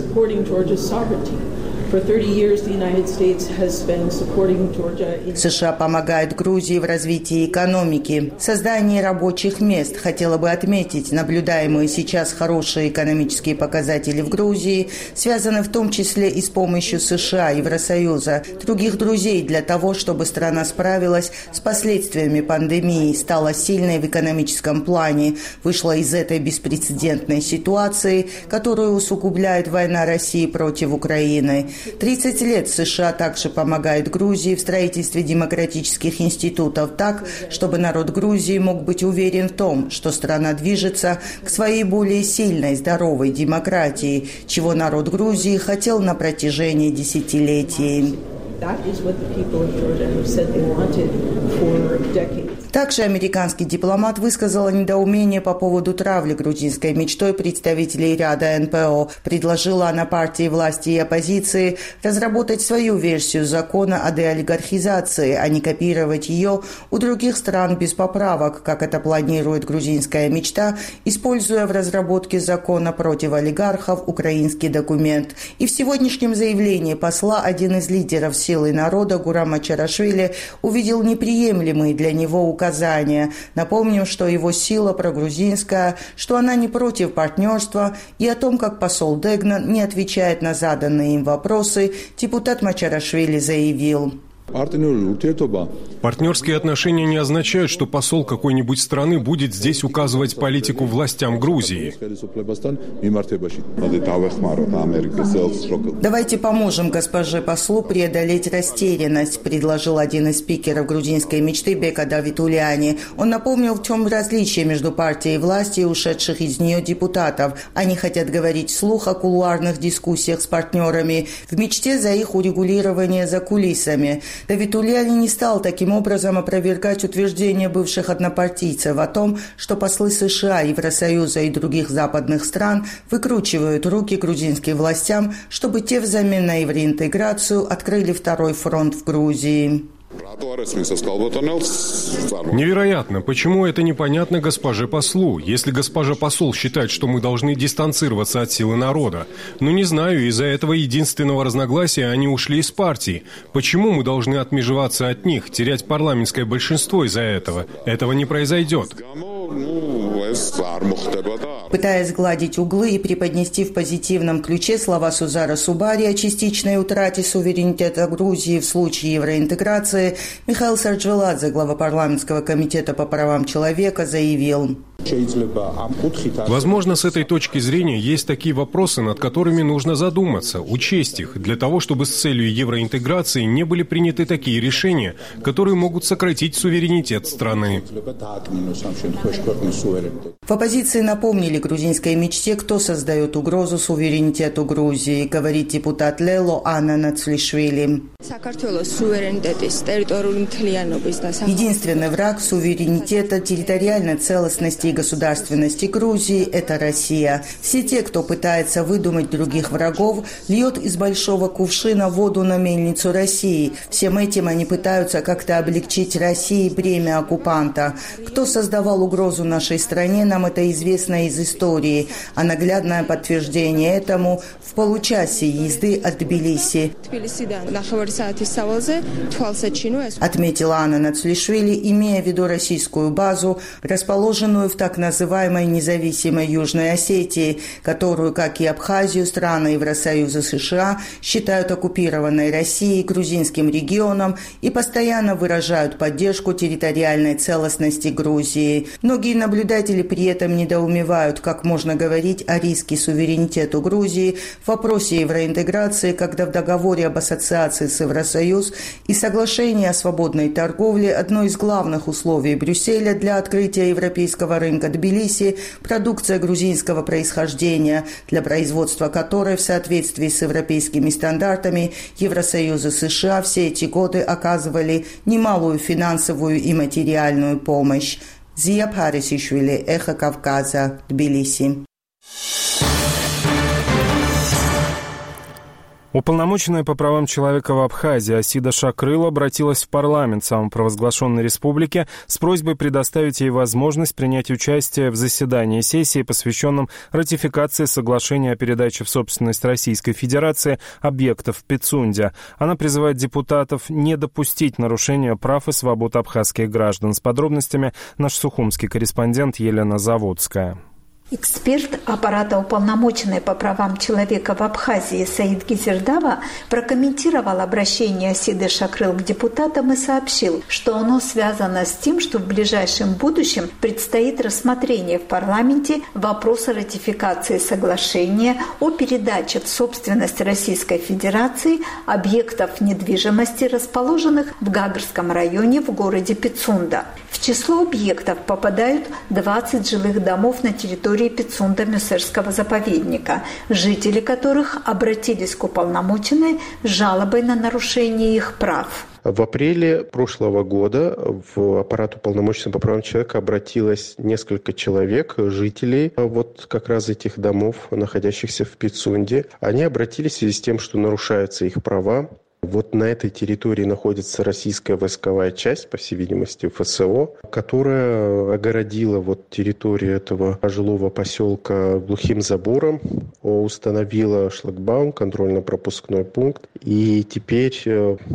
США помогает Грузии в развитии экономики, создании рабочих мест. Хотела бы отметить, наблюдаемые сейчас хорошие экономические показатели в Грузии связаны в том числе и с помощью США, Евросоюза, других друзей для того, чтобы страна справилась с последствиями пандемии, стала сильной в экономическом плане, вышла из этой беспрецедентной ситуации, которую усугубляет война России против Украины. тридцать лет США также помогает Грузии в строительстве демократических институтов так, чтобы народ Грузии мог быть уверен в том, что страна движется к своей более сильной, здоровой демократии, чего народ Грузии хотел на протяжении десятилетий. Также американский дипломат высказал недоумение по поводу травли грузинской мечтой представителей ряда эн пэ о. Предложила она партии власти и оппозиции разработать свою версию закона о деолигархизации, а не копировать ее у других стран без поправок, как это планирует грузинская мечта, используя в разработке закона против олигархов украинский документ. И в сегодняшнем заявлении посла один из лидеров «Силы народа» Гурам Мачарашвили увидел неприемлемые для него указания указания. Напомним, что его сила прогрузинская, что она не против партнерства, и о том, как посол Дегнан не отвечает на заданные им вопросы, депутат Мачарашвили заявил. Партнерские отношения не означают, что посол какой-нибудь страны будет здесь указывать политику властям Грузии. Давайте поможем госпоже послу преодолеть растерянность, предложил один из спикеров грузинской мечты Бека Давитулиани. Он напомнил, в чем различие между партией власти и ушедших из нее депутатов. Они хотят говорить вслух о кулуарных дискуссиях с партнерами, в мечте за их урегулирование за кулисами. Давитулиани не стал таким образом опровергать утверждения бывших однопартийцев о том, что послы США, Евросоюза и других западных стран выкручивают руки грузинским властям, чтобы те взамен на евроинтеграцию открыли второй фронт в Грузии. Невероятно, почему это непонятно госпоже послу, если госпожа посол считает, что мы должны дистанцироваться от силы народа. Но не знаю, из-за этого единственного разногласия они ушли из партии. Почему мы должны отмежеваться от них, терять парламентское большинство из-за этого? Этого не произойдет. Пытаясь сгладить углы и преподнести в позитивном ключе слова Сузара Субари о частичной утрате суверенитета Грузии в случае евроинтеграции, Михаил Сарджвеладзе, глава парламентского комитета по правам человека, заявил: возможно, с этой точки зрения есть такие вопросы, над которыми нужно задуматься, учесть их, для того, чтобы с целью евроинтеграции не были приняты такие решения, которые могут сократить суверенитет страны. В оппозиции напомнили грузинской мечте, кто создает угрозу суверенитету Грузии, говорит депутат Лело Анна Нацлишвили. Единственный враг суверенитета, территориальной целостности и государственности Грузии – это Россия. Все те, кто пытается выдумать других врагов, льет из большого кувшина воду на мельницу России. Всем этим они пытаются как-то облегчить России бремя оккупанта. Кто создавал угрозу нашей стране, нам это известно из истории, а наглядное подтверждение этому в получасе езды от Тбилиси, отметила Анна Нацлишвили, имея в виду российскую базу, расположенную в так называемой независимой Южной Осетии, которую, как и Абхазию, страны Евросоюза США считают оккупированной Россией, грузинским регионом и постоянно выражают поддержку территориальной целостности Грузии. Многие наблюдатели при этом недоумевают, как можно говорить о риске суверенитету Грузии в вопросе евроинтеграции, когда в договоре об ассоциации с Евросоюз и соглашении о свободной торговле одно из главных условий Брюсселя для открытия европейского рынка Тбилиси – продукция грузинского происхождения, для производства которой в соответствии с европейскими стандартами Евросоюза США все эти годы оказывали немалую финансовую и материальную помощь. Зия Парисишвили, Эхо Кавказа, Тбилиси. Уполномоченная по правам человека в Абхазии Асида Шакрыл обратилась в парламент самопровозглашенной республики с просьбой предоставить ей возможность принять участие в заседании сессии, посвященном ратификации соглашения о передаче в собственность Российской Федерации объектов в Пицунде. Она призывает депутатов не допустить нарушения прав и свобод абхазских граждан. С подробностями наш сухумский корреспондент Елена Заводская. Эксперт аппарата уполномоченной по правам человека в Абхазии Саид Гизердава прокомментировал обращение Асиды Шакрыл к депутатам и сообщил, что оно связано с тем, что в ближайшем будущем предстоит рассмотрение в парламенте вопроса ратификации соглашения о передаче в собственность Российской Федерации объектов недвижимости, расположенных в Гагарском районе в городе Пицунда. В число объектов попадают двадцать жилых домов на территории Пицунда Мюсерского заповедника, жители которых обратились к уполномоченной с жалобой на нарушение их прав. В апреле прошлого года в аппарат уполномоченного по правам человека обратилось несколько человек, жителей вот как раз этих домов, находящихся в Пицунде. Они обратились в связи с тем, что нарушаются их права. Вот на этой территории находится российская войсковая часть, по всей видимости, ФСО, которая огородила вот территорию этого жилого поселка глухим забором, установила шлагбаум, контрольно-пропускной пункт. И теперь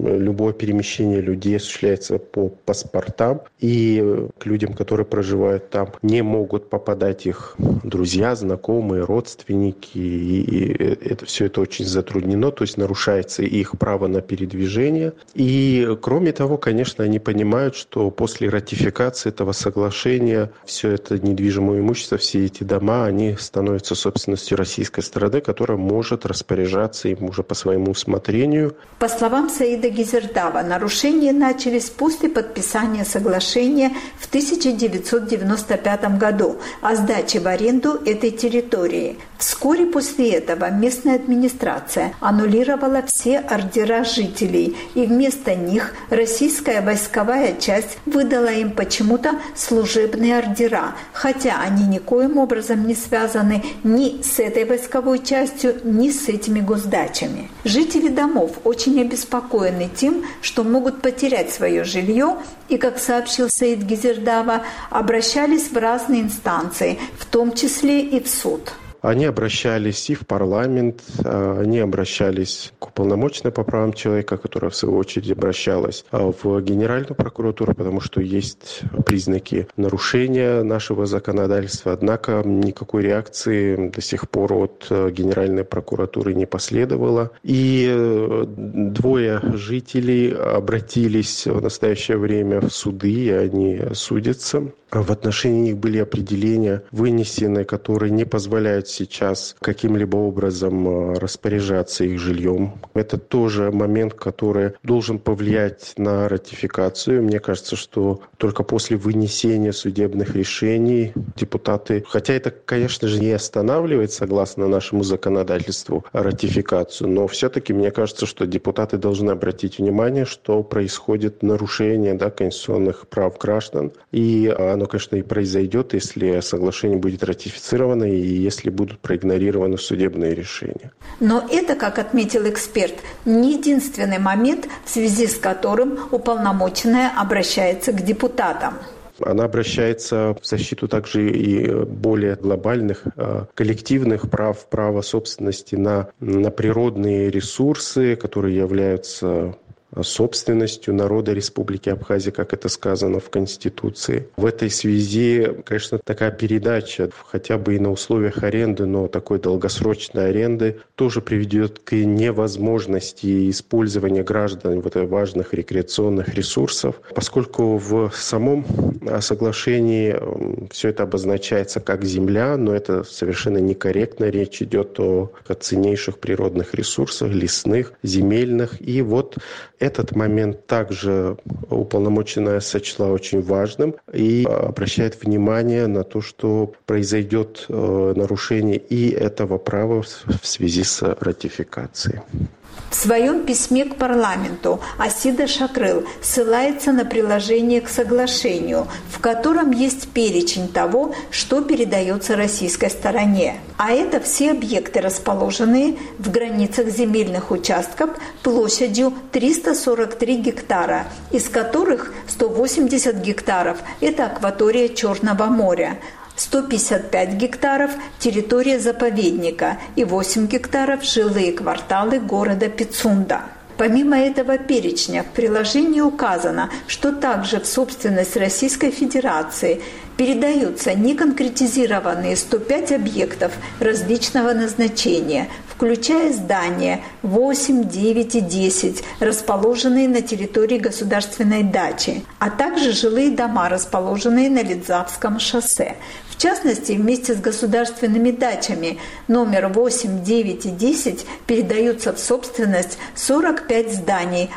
любое перемещение людей осуществляется по паспортам, и к людям, которые проживают там, не могут попадать их друзья, знакомые, родственники, и это все это очень затруднено, то есть нарушается их право на передвижение. И кроме того, конечно, они понимают, что после ратификации этого соглашения все это недвижимое имущество, все эти дома, они становятся собственностью российской стороны, которая может распоряжаться им уже по своему усмотрению. По словам Саида Гизердава, нарушения начались после подписания соглашения в тысяча девятьсот девяносто пятом году о сдаче в аренду этой территории. Вскоре после этого местная администрация аннулировала все ордера жителей, и вместо них российская войсковая часть выдала им почему-то служебные ордера, хотя они никоим образом не связаны ни с этой войсковой частью, ни с этими госдачами. Жители домов очень обеспокоены тем, что могут потерять свое жилье, и, как сообщил Саид Гизердава, обращались в разные инстанции, в том числе и в суд. Они обращались и в парламент, они обращались к уполномоченной по правам человека, которая, в свою очередь, обращалась в Генеральную прокуратуру, потому что есть признаки нарушения нашего законодательства. Однако никакой реакции до сих пор от Генеральной прокуратуры не последовало. И двое жителей обратились в настоящее время в суды, и они судятся. В отношении них были определения, вынесены, которые не позволяют сейчас каким-либо образом распоряжаться их жильем. Это тоже момент, который должен повлиять на ратификацию. Мне кажется, что только после вынесения судебных решений депутаты, хотя это, конечно же, не останавливает, согласно нашему законодательству, ратификацию, но все-таки мне кажется, что депутаты должны обратить внимание, что происходит нарушение, да, конституционных прав граждан, и оно, конечно, и произойдет, если соглашение будет ратифицировано и если будут проигнорированы судебные решения. Но это, как отметил эксперт, не единственный момент, в связи с которым уполномоченная обращается к депутатам. Она обращается в защиту также и более глобальных коллективных прав, права собственности на, на природные ресурсы, которые являются собственностью народа Республики Абхазия, как это сказано в Конституции. В этой связи, конечно, такая передача, хотя бы и на условиях аренды, но такой долгосрочной аренды, тоже приведет к невозможности использования граждан вот этих важных рекреационных ресурсов, поскольку в самом соглашении все это обозначается как земля, но это совершенно некорректно. Речь идет о ценнейших природных ресурсах, лесных, земельных. И вот этот момент также уполномоченная сочла очень важным и обращает внимание на то, что произойдет нарушение и этого права в связи с ратификацией. В своем письме к парламенту Асида Шакрыл ссылается на приложение к соглашению, в котором есть перечень того, что передается российской стороне. А это все объекты, расположенные в границах земельных участков площадью триста сорок три гектара, из которых сто восемьдесят гектаров – это акватория Черного моря, сто пятьдесят пять гектаров – территория заповедника и восемь гектаров – жилые кварталы города Пицунда. Помимо этого перечня в приложении указано, что также в собственность Российской Федерации передаются неконкретизированные сто пять объектов различного назначения, включая здания восемь, девять и десять, расположенные на территории государственной дачи, а также жилые дома, расположенные на Лидзавском шоссе. В частности, вместе с государственными дачами номер восемь, девять и десять передаются в собственность сорок пять зданий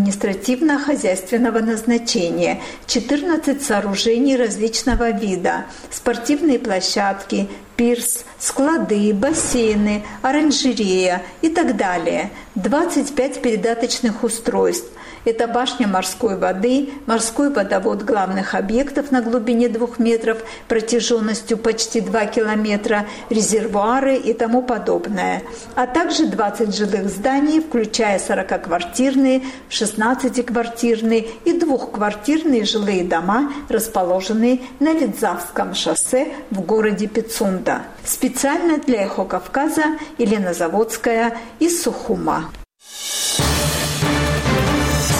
административно-хозяйственного назначения, четырнадцать сооружений различного вида, спортивные площадки, пирс, склады, бассейны, оранжерея и так далее, двадцать пять передаточных устройств. Это башня морской воды, морской водовод главных объектов на глубине двух метров, протяженностью почти два километра, резервуары и тому подобное. А также двадцать жилых зданий, включая сорокаквартирные, шестнадцатиквартирные и двухквартирные жилые дома, расположенные на Лидзавском шоссе в городе Пицунда. Специально для «Эхо Кавказа» Елена Заводская из Сухума.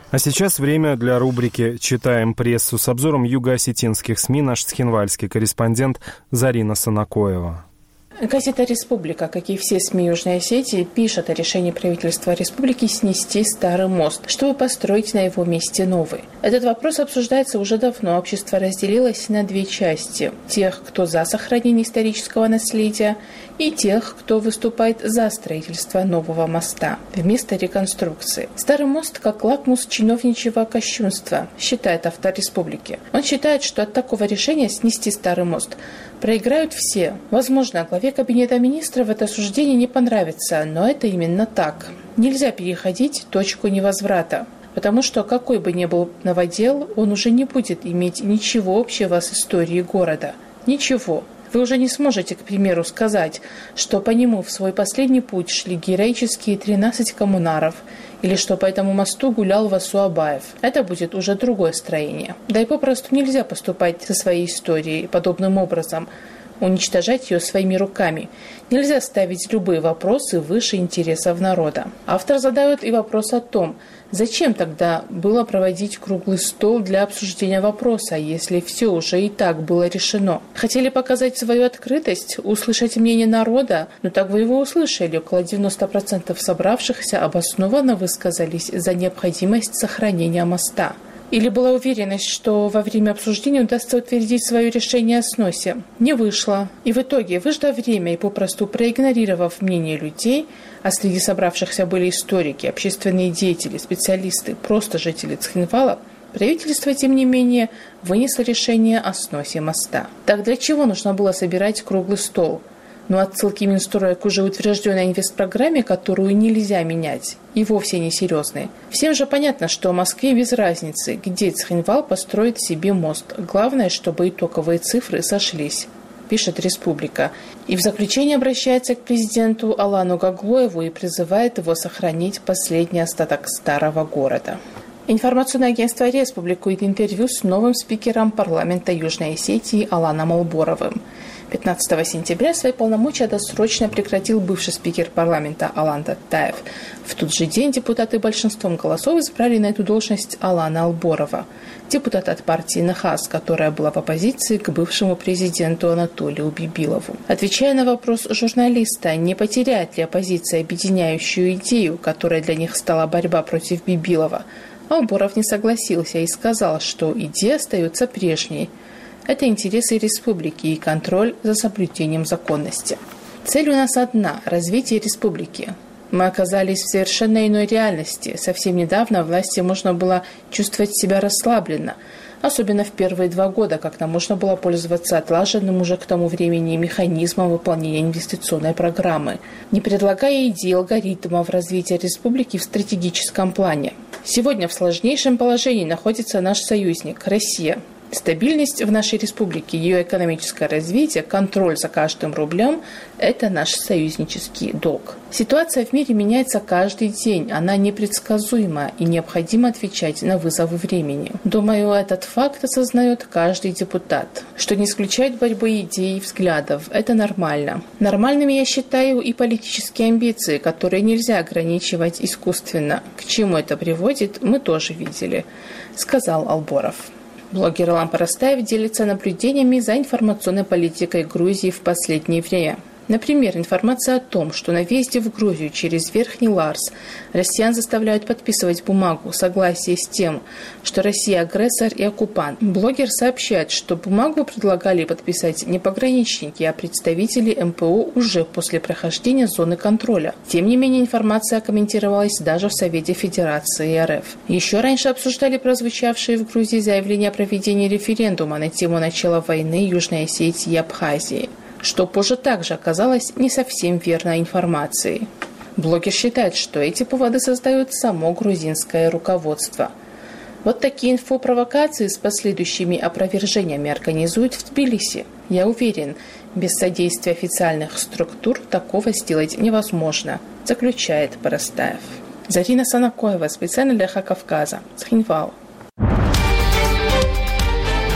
А сейчас время для рубрики «Читаем прессу» с обзором юго-осетинских СМИ наш цхинвальский корреспондент Зарина Санакоева. Газета «Республика», как и все СМИ Южной Осетии, пишет о решении правительства республики снести старый мост, чтобы построить на его месте новый. Этот вопрос обсуждается уже давно. Общество разделилось на две части. Тех, кто за сохранение исторического наследия, и тех, кто выступает за строительство нового моста вместо реконструкции. Старый мост как лакмус чиновничьего кощунства, считает автор «Республики». Он считает, что от такого решения снести старый мост проиграют все. Возможно, главе Кабинета министров это суждение не понравится, но это именно так. Нельзя переходить точку невозврата, потому что какой бы ни был новодел, он уже не будет иметь ничего общего с историей города. Ничего. Вы уже не сможете, к примеру, сказать, что по нему в свой последний путь шли героические тринадцать коммунаров, или что по этому мосту гулял Васу Абаев. Это будет уже другое строение. Да и попросту нельзя поступать со своей историей подобным образом, уничтожать ее своими руками. Нельзя ставить любые вопросы выше интересов народа. Автор задает и вопрос о том, зачем тогда было проводить круглый стол для обсуждения вопроса, если все уже и так было решено? Хотели показать свою открытость, услышать мнение народа? Ну так вы его услышали. Около девяносто процентов собравшихся обоснованно высказались за необходимость сохранения моста. Или была уверенность, что во время обсуждения удастся утвердить свое решение о сносе. Не вышло. И в итоге, выждав время и попросту проигнорировав мнение людей, а среди собравшихся были историки, общественные деятели, специалисты, просто жители Цхинвала, правительство, тем не менее, вынесло решение о сносе моста. Так для чего нужно было собирать круглый стол? Но отсылки Минстроя к уже утвержденной инвестпрограмме, которую нельзя менять, и вовсе не серьезные. Всем же понятно, что в Москве без разницы, где Цхинвал построит себе мост. Главное, чтобы итоговые цифры сошлись, пишет «Республика». И в заключение обращается к президенту Алану Гаглоеву и призывает его сохранить последний остаток старого города. Информационное агентство РИА публикует интервью с новым спикером парламента Южной Осетии Аланом Алборовым. пятнадцатого сентября свои полномочия досрочно прекратил бывший спикер парламента Алан Таттаев. В тот же день депутаты большинством голосов избрали на эту должность Алана Алборова, депутата от партии НХАС, которая была в оппозиции к бывшему президенту Анатолию Бибилову. Отвечая на вопрос журналиста, не потеряет ли оппозиция объединяющую идею, которая для них стала борьба против Бибилова, Алборов не согласился и сказал, что идея остается прежней. Это интересы республики и контроль за соблюдением законности. Цель у нас одна – развитие республики. Мы оказались в совершенно иной реальности. Совсем недавно в власти можно было чувствовать себя расслабленно, особенно в первые два года, когда можно было пользоваться отлаженным уже к тому времени механизмом выполнения инвестиционной программы, не предлагая идей алгоритмов развития республики в стратегическом плане. Сегодня в сложнейшем положении находится наш союзник – Россия. Стабильность в нашей республике, ее экономическое развитие, контроль за каждым рублем – это наш союзнический долг. Ситуация в мире меняется каждый день, она непредсказуема и необходимо отвечать на вызовы времени. Думаю, этот факт осознает каждый депутат, что не исключает борьбы идей и взглядов. Это нормально. Нормальными я считаю и политические амбиции, которые нельзя ограничивать искусственно. К чему это приводит, мы тоже видели, сказал Алборов. Блогер Алан Парастаев делится наблюдениями за информационной политикой Грузии в последнее время. Например, информация о том, что на въезде в Грузию через Верхний Ларс россиян заставляют подписывать бумагу согласия с тем, что Россия агрессор и оккупант. Блогер сообщает, что бумагу предлагали подписать не пограничники, а представители эм пэ о уже после прохождения зоны контроля. Тем не менее, информация комментировалась даже в Совете Федерации эр эф. Еще раньше обсуждали прозвучавшие в Грузии заявления о проведении референдума на тему начала войны Южной Осетии и Абхазии, что позже также оказалось не совсем верной информацией. Блогер считает, что эти поводы создают само грузинское руководство. Вот такие инфопровокации с последующими опровержениями организуют в Тбилиси. Я уверен, без содействия официальных структур такого сделать невозможно, заключает Парастаев. Зарина Санакоева, специально для Эхо Кавказа, Цхинвал.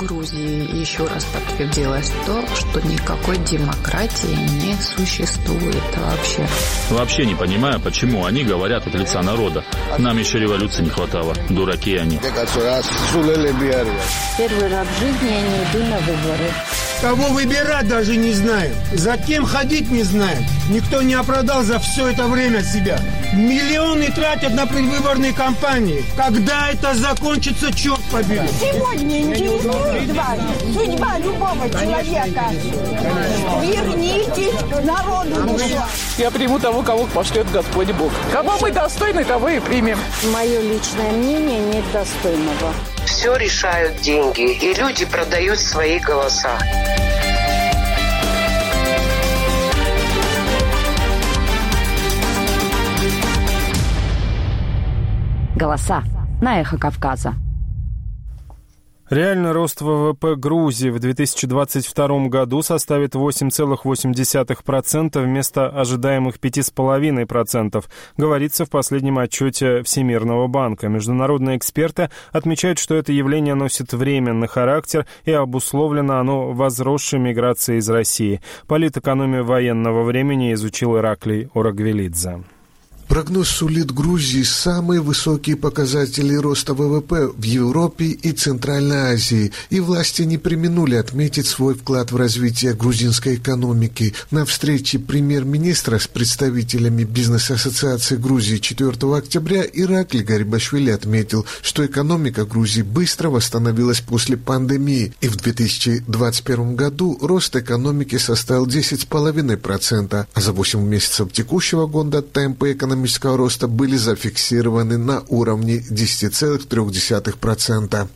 Грузии еще раз подтвердилось то, что никакой демократии не существует вообще. Вообще не понимаю, почему они говорят от лица народа. Нам еще революции не хватало. Дураки они. Первый раз в жизни я не иду на выборы. Кого выбирать даже не знаем. За кем ходить не знаем. Никто не оправдал за все это время себя. Миллионы тратят на предвыборные кампании. Когда это закончится, черт побери. Сегодня интересует вас судьба любого человека. Вернитесь к народу душа. Я приму того, кого пошлет Господь Бог. Кого мы достойны, того и примем. Мое личное мнение нет достойного. Все решают деньги, и люди продают свои голоса. Голоса на Эхо Кавказа. Реальный рост ВВП Грузии в две тысячи двадцать втором году составит восемь целых восемь десятых процента вместо ожидаемых пять целых пять десятых процента, говорится в последнем отчете Всемирного банка. Международные эксперты отмечают, что это явление носит временный характер и обусловлено оно возросшей миграцией из России. Политэкономию военного времени изучил Ираклий Орагвелидзе. Прогноз сулит Грузии самые высокие показатели роста ВВП в Европе и Центральной Азии, и власти не преминули отметить свой вклад в развитие грузинской экономики. На встрече премьер-министра с представителями бизнес-ассоциации Грузии четвёртого октября Ираклий Гарибашвили отметил, что экономика Грузии быстро восстановилась после пандемии, и в две тысячи двадцать первом году рост экономики составил десять целых пять десятых процента, а за восемь месяцев текущего года темпы экономики экономического роста были зафиксированы на уровне десять целых три десятых процента.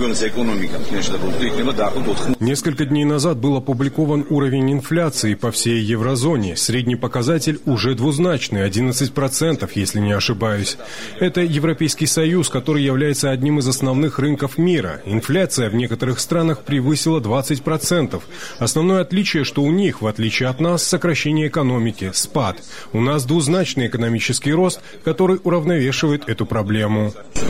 Несколько дней назад был опубликован уровень инфляции по всей еврозоне. Средний показатель уже двузначный, одиннадцать процентов, если не ошибаюсь. Это Европейский Союз, который является одним из основных рынков мира. Инфляция в некоторых странах превысила двадцать процентов. Основное отличие, что у них, в отличие от нас, сокращение экономики, спад. У нас двузначный экономический рост, который уравновешивает эту проблему.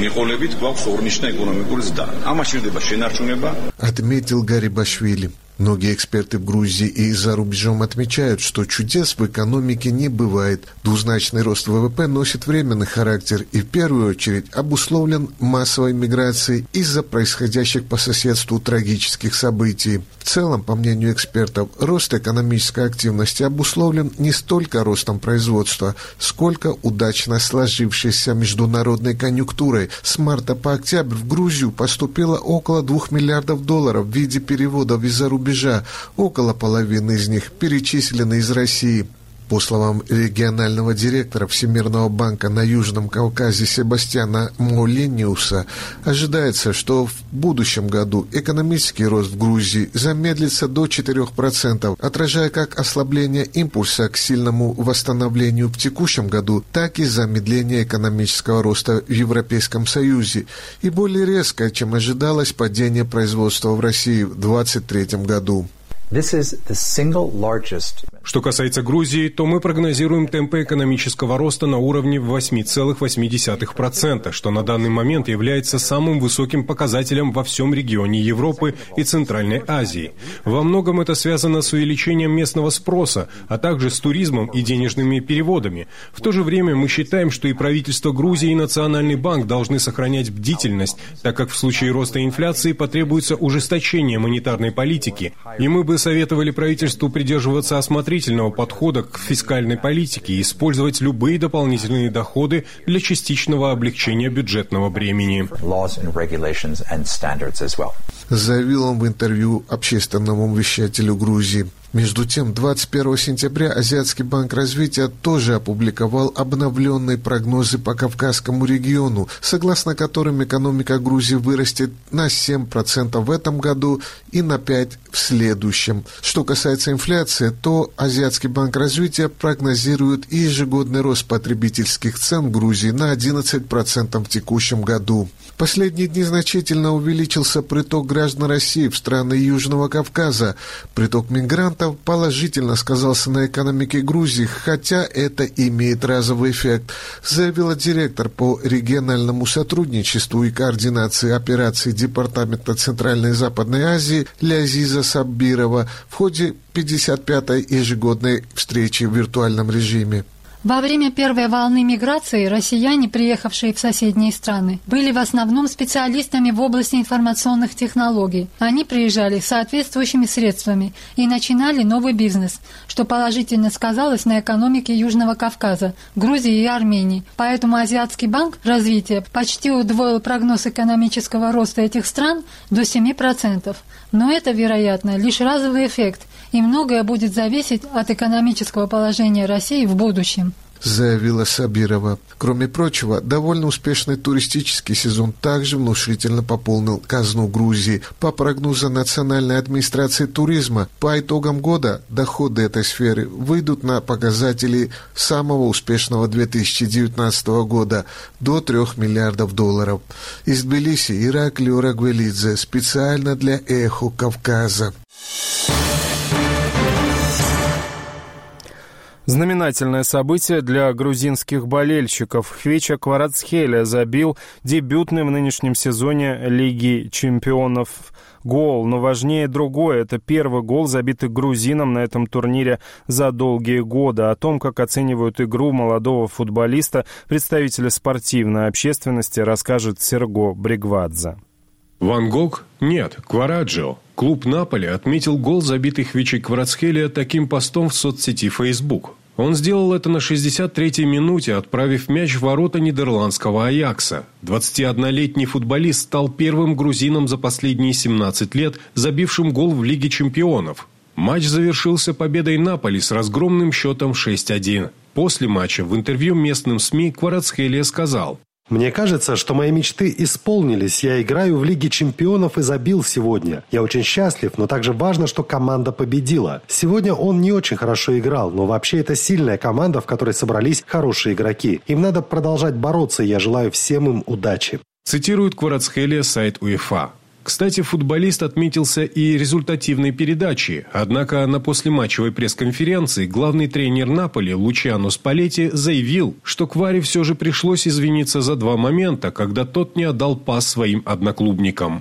Отметил Гарибашвили. Многие эксперты в Грузии и за рубежом отмечают, что чудес в экономике не бывает. Двузначный рост ВВП носит временный характер и в первую очередь обусловлен массовой миграцией из-за происходящих по соседству трагических событий. В целом, по мнению экспертов, рост экономической активности обусловлен не столько ростом производства, сколько удачно сложившейся международной конъюнктурой. С марта по октябрь в Грузию поступило около двух миллиардов долларов в виде переводов из-за рубежа. Около половины из них перечислены из России. По словам регионального директора Всемирного банка на Южном Кавказе Себастьяна Молениуса, ожидается, что в будущем году экономический рост в Грузии замедлится до четырёх процентов, отражая как ослабление импульса к сильному восстановлению в текущем году, так и замедление экономического роста в Европейском Союзе и более резкое, чем ожидалось, падение производства в России в две тысячи двадцать третьем году. Что касается Грузии, то мы прогнозируем темпы экономического роста на уровне восемь целых восемь десятых процента, что на данный момент является самым высоким показателем во всем регионе Европы и Центральной Азии. Во многом это связано с увеличением местного спроса, а также с туризмом и денежными переводами. В то же время мы считаем, что и правительство Грузии, и Национальный банк должны сохранять бдительность, так как в случае роста инфляции потребуется ужесточение монетарной политики, и мы бы советовали правительству придерживаться осмотрительного подхода к фискальной политике и использовать любые дополнительные доходы для частичного облегчения бюджетного бремени. Заявил он в интервью общественному вещателю Грузии. Между тем, двадцать первого сентября Азиатский банк развития тоже опубликовал обновленные прогнозы по Кавказскому региону, согласно которым экономика Грузии вырастет на семь процентов в этом году и на пять процентов в следующем. Что касается инфляции, то Азиатский банк развития прогнозирует ежегодный рост потребительских цен в Грузии на одиннадцать процентов в текущем году. В последние дни значительно увеличился приток граждан России в страны Южного Кавказа. Приток мигрантов это положительно сказался на экономике Грузии, хотя это имеет разовый эффект, заявила директор по региональному сотрудничеству и координации операций Департамента Центральной и Западной Азии Лязиза Саббирова в ходе пятьдесят пятой ежегодной встречи в виртуальном режиме. Во время первой волны миграции россияне, приехавшие в соседние страны, были в основном специалистами в области информационных технологий. Они приезжали с соответствующими средствами и начинали новый бизнес, что положительно сказалось на экономике Южного Кавказа, Грузии и Армении. Поэтому Азиатский банк развития почти удвоил прогноз экономического роста этих стран до семи процентов. Но это, вероятно, лишь разовый эффект, и многое будет зависеть от экономического положения России в будущем, заявила Сабирова. Кроме прочего, довольно успешный туристический сезон также внушительно пополнил казну Грузии. По прогнозам Национальной администрации туризма, по итогам года доходы этой сферы выйдут на показатели самого успешного две тысячи девятнадцатого года до трех миллиардов долларов. Из Тбилиси Ираклий Орагвелидзе специально для «Эхо Кавказа». Знаменательное событие для грузинских болельщиков. Хвича Кварацхелия забил дебютный в нынешнем сезоне Лиги чемпионов гол. Но важнее другое. Это первый гол, забитый грузином на этом турнире за долгие годы. О том, как оценивают игру молодого футболиста, представители спортивной общественности, расскажет Серго Бригвадзе. Ван Гог? Нет, Квараджо. Клуб Наполи отметил гол, забитый Хвичей Кварацхелия, таким постом в соцсети Facebook. Он сделал это на шестьдесят третьей минуте, отправив мяч в ворота нидерландского Аякса. двадцатиоднолетний футболист стал первым грузином за последние семнадцать лет, забившим гол в Лиге чемпионов. Матч завершился победой Наполи с разгромным счетом шесть один. После матча в интервью местным СМИ Кварацхелия сказал: «Мне кажется, что мои мечты исполнились. Я играю в Лиге чемпионов и забил сегодня. Я очень счастлив, но также важно, что команда победила. Сегодня он не очень хорошо играл, но вообще это сильная команда, в которой собрались хорошие игроки. Им надо продолжать бороться, и я желаю всем им удачи». Цитирует Кварацхелия сайт УЕФА. Кстати, футболист отметился и результативной передачей. Однако на послематчевой пресс-конференции главный тренер Наполи Лучано Спалетти заявил, что Кваре все же пришлось извиниться за два момента, когда тот не отдал пас своим одноклубникам.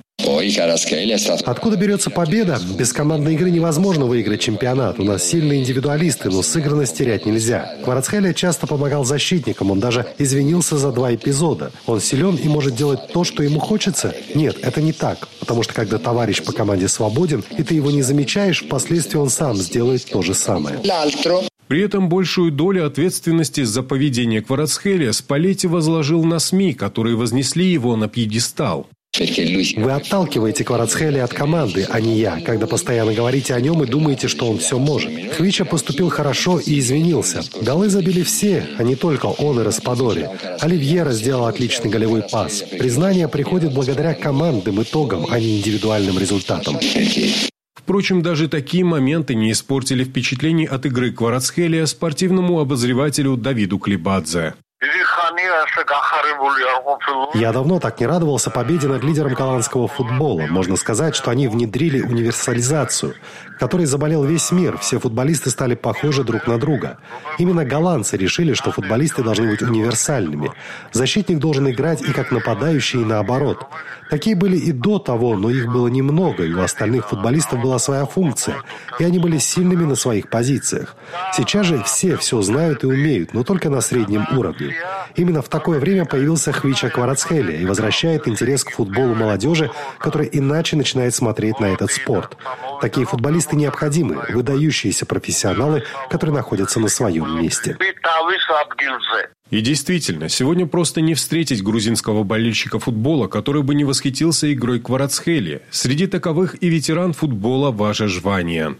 Откуда берется победа? Без командной игры невозможно выиграть чемпионат. У нас сильные индивидуалисты, но сыгранность терять нельзя. Кварацхелия часто помогал защитникам, он даже извинился за два эпизода. Он силен и может делать то, что ему хочется? Нет, это не так. Потому что когда товарищ по команде свободен, и ты его не замечаешь, впоследствии он сам сделает то же самое. При этом большую долю ответственности за поведение Кварацхелия Спалетти возложил на СМИ, которые вознесли его на пьедестал. Вы отталкиваете Кварацхелия от команды, а не я, когда постоянно говорите о нем и думаете, что он все может. Хвича поступил хорошо и извинился. Голы забили все, а не только он и Распадори. Оливьера сделал отличный голевой пас. Признание приходит благодаря командным итогам, а не индивидуальным результатам. Впрочем, даже такие моменты не испортили впечатлений от игры Кварацхелия спортивному обозревателю Давиду Клибадзе. Я давно так не радовался победе над лидером голландского футбола. Можно сказать, что они внедрили универсализацию, которой заболел весь мир. Все футболисты стали похожи друг на друга. Именно голландцы решили, что футболисты должны быть универсальными. Защитник должен играть и как нападающий, и наоборот. Такие были и до того, но их было немного, и у остальных футболистов была своя функция, и они были сильными на своих позициях. Сейчас же все все знают и умеют, но только на среднем уровне. Именно в такое время появился Хвича Кварацхелия и возвращает интерес к футболу молодежи, которая иначе начинает смотреть на этот спорт. Такие футболисты необходимы, выдающиеся профессионалы, которые находятся на своем месте. И действительно, сегодня просто не встретить грузинского болельщика футбола, который бы не восхитился игрой Кварацхелия. Среди таковых и ветеран футбола Важа Жвания.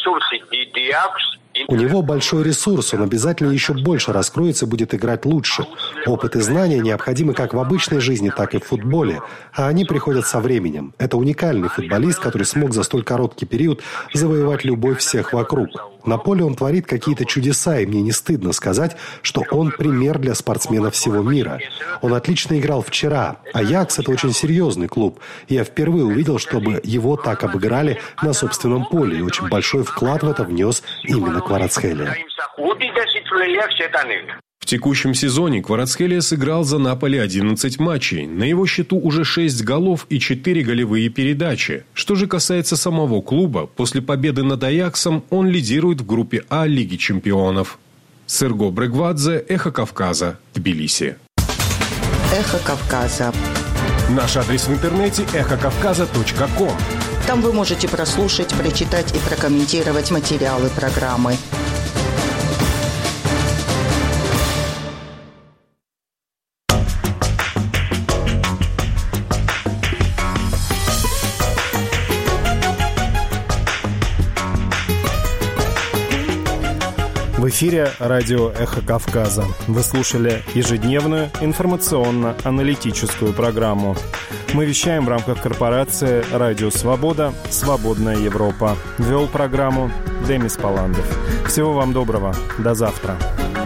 У него большой ресурс, он обязательно еще больше раскроется и будет играть лучше. Опыт и знания необходимы как в обычной жизни, так и в футболе, а они приходят со временем. Это уникальный футболист, который смог за столь короткий период завоевать любовь всех вокруг. На поле он творит какие-то чудеса, и мне не стыдно сказать, что он пример для спортсменов всего мира. Он отлично играл вчера. Аякс – это очень серьезный клуб. Я впервые увидел, чтобы его так обыграли на собственном поле, и очень большой вклад в это внес именно Кварацхелия. В текущем сезоне Кварацхелия сыграл за Наполи одиннадцать матчей. На его счету уже шесть голов и четыре голевые передачи. Что же касается самого клуба, после победы над Аяксом он лидирует в группе А Лиги чемпионов. Серго Брегвадзе, Эхо Кавказа, Тбилиси. Эхо Кавказа. Наш адрес в интернете эхо кавказа точка ком. Там вы можете прослушать, прочитать и прокомментировать материалы программы. В эфире радио «Эхо Кавказа». Вы слушали ежедневную информационно-аналитическую программу. Мы вещаем в рамках корпорации «Радио Свобода. Свободная Европа». Вел программу Демис Паландов. Всего вам доброго. До завтра.